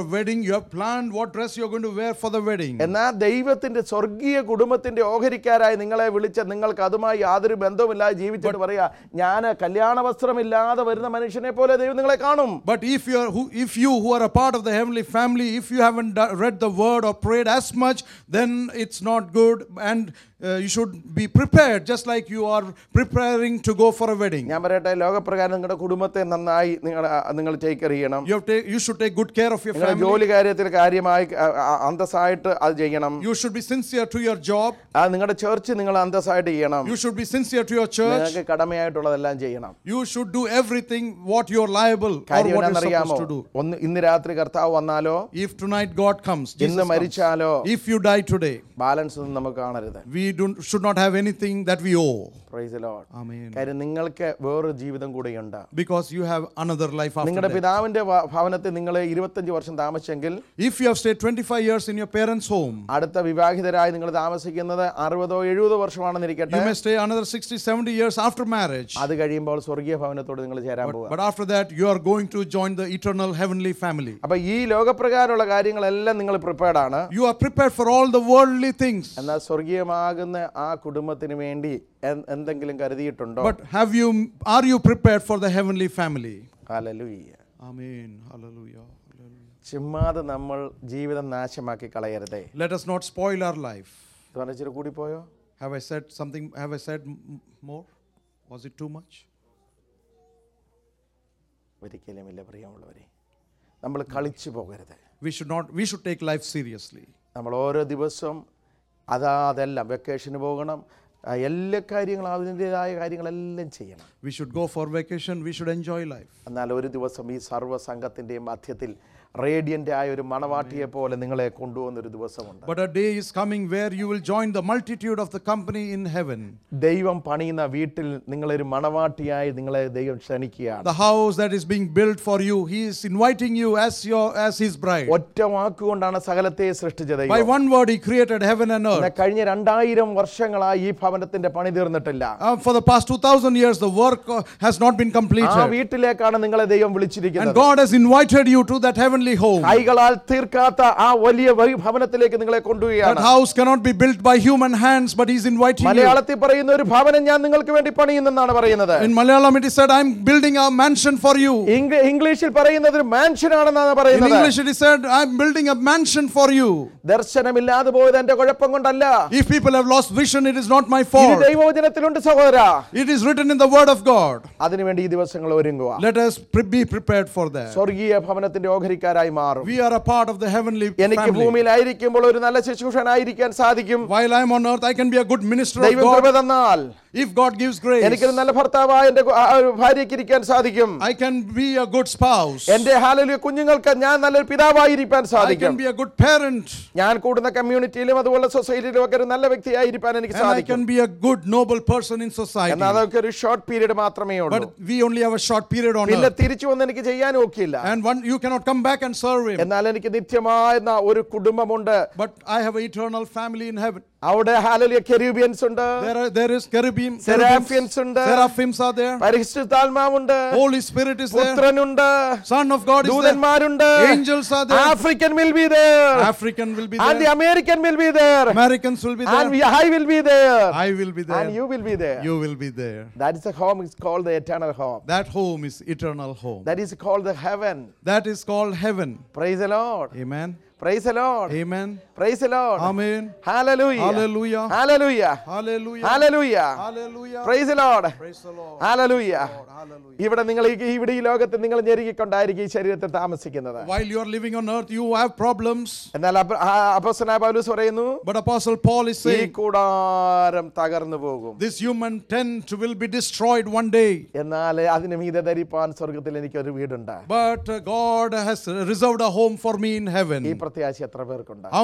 S2: wedding, you have planned what dress you are going to wear for the wedding.
S1: എന്നാൽ ദൈവത്തിന്റെ സ്വർഗീയ കുടുംബത്തിന്റെ ഓഹരിക്കാരായി നിങ്ങളെ വിളിച്ച നിങ്ങൾക്ക് അതുമായി യാതൊരു ബന്ധവുമില്ലാതെ ജീവിച്ചിട്ട് പറയാ ഞാൻ കല്യാണ വസ്ത്രമില്ലാതെ വരുന്ന മനുഷ്യനെ പോലെ ദൈവം നിങ്ങളെ കാണും.
S2: But if you are who, if you who are a part of the heavenly family, if you haven't do- read the word or prayed as much, then it's not good, and uh, you should be prepared just like you are preparing to go for a wedding.
S1: ഞാൻ പറയട്ടെ, ലോകപ്രകാരം നിങ്ങളുടെ കുടുംബത്തെ നന്നായി നിങ്ങൾ നിങ്ങൾ take care ചെയ്യണം.
S2: You have to, you should take good care of your
S1: നിങ്ങളുടെ
S2: family.
S1: ജോലി കാര്യത്തിൽ കാര്യമായി അ- അ- അന്തസ്സായിട്ട് അത് ചെയ്യണം.
S2: You should be sincere to your job.
S1: ആ നിങ്ങളുടെ ചർച്ച് നിങ്ങൾ അന്തസ്സായിട്ട് ചെയ്യണം.
S2: You should be sincere to your church.
S1: നിങ്ങൾക്ക് കടമയായിട്ടുള്ളതെല്ലാം ചെയ്യണം.
S2: You should do everything what you are liable or
S1: കാര്യം
S2: what you are
S1: എന്താണെന്നറിയാമോ?
S2: supposed to do.
S1: ഒന്ന് ഇന്ന് രാത്രി കർത്താവ് വന്നാലോ,
S2: If tonight God comes, Jesus
S1: ഇന്ന്
S2: comes,
S1: മരിച്ചാലോ,
S2: if you die today,
S1: balance ഒന്നും നമുക്ക് കാണരുത്.
S2: we don't, should not have anything that we owe.
S1: Praise the Lord.
S2: Amen.
S1: കാര്യം നിങ്ങൾക്ക് വേറൊരു ജീവിതം കൂടെയുണ്ട്.
S2: Because you have another life after
S1: നിങ്ങളുടെ
S2: death.
S1: പിതാവിന്റെ ഭ- ഭവനത്തിൽ നിങ്ങൾ ഇരുപത്തഞ്ച് വർഷം താമസിച്ചെങ്കിൽ
S2: If you have stayed twenty-five years in your parents' home,
S1: അടുത്ത വിവാഹിതരായി നിങ്ങൾ താമസിക്കുന്നത് അറുപതോ എഴുപതോ വർഷമാണെന്നിരിക്കട്ടെ.
S2: you may stay another sixty, seventy years after marriage.
S1: അത് കഴിയുമ്പോൾ സ്വർഗീയ ഭവനത്തോട് നിങ്ങൾ ചേരാൻ പോവുക.
S2: But after that, you are going to join the eternal heavenly family.
S1: അപ്പൊ ഈ ലോകപ്രകാരമുള്ള കാര്യങ്ങളെല്ലാം നിങ്ങൾ പ്രിപ്പയർഡ് ആണ്.
S2: You are prepared for all the worldly things.
S1: എന്നാൽ സ്വർഗീയമാകുന്ന ആ കുടുംബത്തിന് വേണ്ടി എൻ- എന്തെങ്കിലും കരുതിയിട്ടുണ്ടോ?
S2: But have you, are you prepared for the heavenly family?
S1: Hallelujah.
S2: Amen. Hallelujah. Hallelujah.
S1: ചുമ്മാതെ നമ്മൾ ജീവിതം നാശമാക്കി കളയരുതേ.
S2: Let us not spoil our life.
S1: ഇത് പറഞ്ഞിട്ട് കൂടി പോയോ?
S2: Have I said something? Have I said m- more? Was it too much?
S1: ഒരിക്കലുമില്ല പ്രിയമുള്ളവരെ, നമ്മൾ കളിച്ചു പോകരുത്.
S2: We should not. We should take life seriously.
S1: നമ്മൾ ഓരോ ദിവസവും അതാ അതെല്ലാം വെക്കേഷന് പോകണം, ആ എല്ലാ കാര്യങ്ങളും അതിൻ്റെതായ കാര്യങ്ങളെല്ലാം ചെയ്യണം.
S2: We should go for vacation. We should enjoy life.
S1: എന്നാൽ ഒരു ദിവസം ഈ സർവ്വസംഘത്തിൻ്റെയും മധ്യത്തിൽ റേഡിയൻ്റ് ആയ ഒരു മണവാട്ടിയെ പോലെ നിങ്ങളെ കൊണ്ടുപോകുന്നൊരു ദിവസമുണ്ട്.
S2: But a day is coming where you will join the multitude of the company in heaven.
S1: ദൈവം പണിയുന്ന വീട്ടിൽ നിങ്ങളൊരു മണവാട്ടിയായി നിങ്ങളെ ദൈവം ക്ഷണിക്കുകയാണ്.
S2: The house that is being built for you, He is inviting you as your as His bride.
S1: ഒറ്റ വാക്കുകൊണ്ടാണ് സകലത്തെ സൃഷ്ടിച്ചത്.
S2: By one word, He created heaven and earth.
S1: കഴിഞ്ഞ രണ്ടായിരം വർഷങ്ങളായി ഈ ഭവനത്തിന്റെ പണി തീർന്നിട്ടില്ല.
S2: Uh, for the past two thousand years, the work uh, has not been
S1: ആ
S2: completed.
S1: വീട്ടിലേക്കാണ് നിങ്ങളെ ദൈവം
S2: And
S1: വിളിച്ചിരിക്കുന്നത്.
S2: God has invited you to that heavenly home.
S1: കൈകളാൽ തീർക്കാത്ത ആ വലിയ വൈ- ഭവനത്തിലേക്ക് നിങ്ങളെ
S2: That
S1: കൊണ്ടുപോവുകയാണ്.
S2: house cannot be built by human hands, but He's inviting you.
S1: മലയാളത്തിൽ പറയുന്ന ഒരു ഭവനം ഞാൻ നിങ്ങൾക്ക് വേണ്ടി പണിയുന്നെന്നാണ് പറയുന്നത്.
S2: In Malayalam, it is said, I'm building a mansion for you.
S1: ഇംഗ്ല- ഇംഗ്ലീഷിൽ പറയുന്നത് ഒരു മാൻഷൻ ആണെന്നാണ്
S2: In
S1: പറയുന്നത്.
S2: English, it is said, I'm building a mansion for you.
S1: ദർശനമില്ലാതെ പോയത് എന്റെ കുഴപ്പം കൊണ്ടല്ല.
S2: If people have lost vision, it is not my
S1: ഇത്
S2: fault.
S1: ദൈവവചനത്തിലുണ്ട് സഹോദരാ.
S2: It is written in the Word of God.
S1: അതിനുവേണ്ടി ഈ ദിവസങ്ങൾ ഒരുങ്ങുക.
S2: Let us pre- be prepared for that.
S1: സ്വർഗീയ ഭവനത്തിന്റെ ഓഹരിക്കാരായി മാറും.
S2: We are a part of the heavenly
S1: എനിക്ക്
S2: family.
S1: ഭൂമിയിലായിരിക്കുമ്പോൾ ഒരു നല്ല ശുശ്രൂഷനായിരിക്കാൻ സാധിക്കും.
S2: While I am on earth, I can be a good minister of
S1: ദൈവം കൃപ
S2: God.
S1: തന്നാൽ
S2: If God gives grace,
S1: എനിക്കൊരു നല്ല ഭർത്താവായ എന്റെ കു- ആ ഒരു ഭാര്യയ്ക്ക് ഇരിക്കാൻ സാധിക്കും.
S2: I can be a good spouse.
S1: എന്റെ ഹാലലുയ കുഞ്ഞുങ്ങൾക്ക് ഞാൻ നല്ലൊരു പിതാവായിരിക്കാൻ
S2: I
S1: സാധിക്കും.
S2: can be a good parent.
S1: ഞാൻ കൂടുന്ന കമ്മ്യൂണിറ്റിയിലും അതുപോലെ സൊസൈറ്റിയിലും ഒക്കെ ഒരു നല്ല വ്യക്തിയായിരിക്കാൻ എനിക്ക്
S2: And I
S1: സാധിക്കും.
S2: can be a good, noble person in society.
S1: എന്നാൽ അതൊക്കെ ഒരു ഷോർട്ട് പീരീഡ് മാത്രമേ ഉള്ളൂ.
S2: But we only have a short period on
S1: പിന്നെ
S2: earth.
S1: തിരിച്ചു വന്ന് എനിക്ക് ചെയ്യാൻ ഒക്കില്ല.
S2: And one, you cannot come back and serve Him.
S1: എന്നാൽ എനിക്ക് നിത്യമായ ഒരു കുടുംബമുണ്ട്.
S2: But I have an eternal family in heaven.
S1: അവിടെ ഹാലലിയ കെരൂബിയൻസ് ഉണ്ട്,
S2: There are, there is cherubim,
S1: Seraphims ഉണ്ട്,
S2: seraphims are there.
S1: പരിശുദ്ധാത്മാവുണ്ട്,
S2: Holy Spirit is there.
S1: പുത്രനുണ്ട്,
S2: Son of God is there.
S1: ദൂതന്മാരുണ്ട്,
S2: Angels are there.
S1: African will be there,
S2: African will be
S1: and the
S2: there.
S1: American will be there,
S2: Americans will be
S1: and
S2: there.
S1: we, I will be there,
S2: I will be
S1: and
S2: there.
S1: you will be there.
S2: You will be there.
S1: That is a home. It's called the eternal home.
S2: That home is eternal home.
S1: That is called the heaven.
S2: That is called heaven.
S1: Praise the Lord.
S2: Amen.
S1: Praise the Lord.
S2: Amen.
S1: Praise the Lord.
S2: Amen.
S1: Hallelujah.
S2: Hallelujah.
S1: Hallelujah.
S2: Hallelujah.
S1: Hallelujah.
S2: Hallelujah.
S1: Praise the Lord.
S2: Praise the Lord.
S1: Hallelujah.
S2: Lord. Hallelujah.
S1: ഇവിടെ നിങ്ങൾ ഈ- ഇവിടെ ഈ ലോകത്ത് നിങ്ങൾ ഞെരുകിക്കൊണ്ടായിരിക്കും ഈ ശരീരത്തിൽ താമസിക്കുന്നത്.
S2: While you are living on earth, you have problems.
S1: എന്നാൽ അപ്പ- ആ- അപ്പോസ്തലനായ പൗലോസ് പറയുന്നു,
S2: But Apostle Paul is
S1: ഈ
S2: saying,
S1: കൂടാരം തകർന്നു പോകും,
S2: this human tent will be destroyed one day.
S1: എന്നാൽ അതിന് മീതെ ധരിപ്പാൻ സ്വർഗത്തിൽ എനിക്കൊരു വീടുണ്ട്.
S2: But uh, God has reserved a home for me in heaven.
S1: ഈ പ്രത്യാശ എത്ര പേർക്കുണ്ട്?
S2: How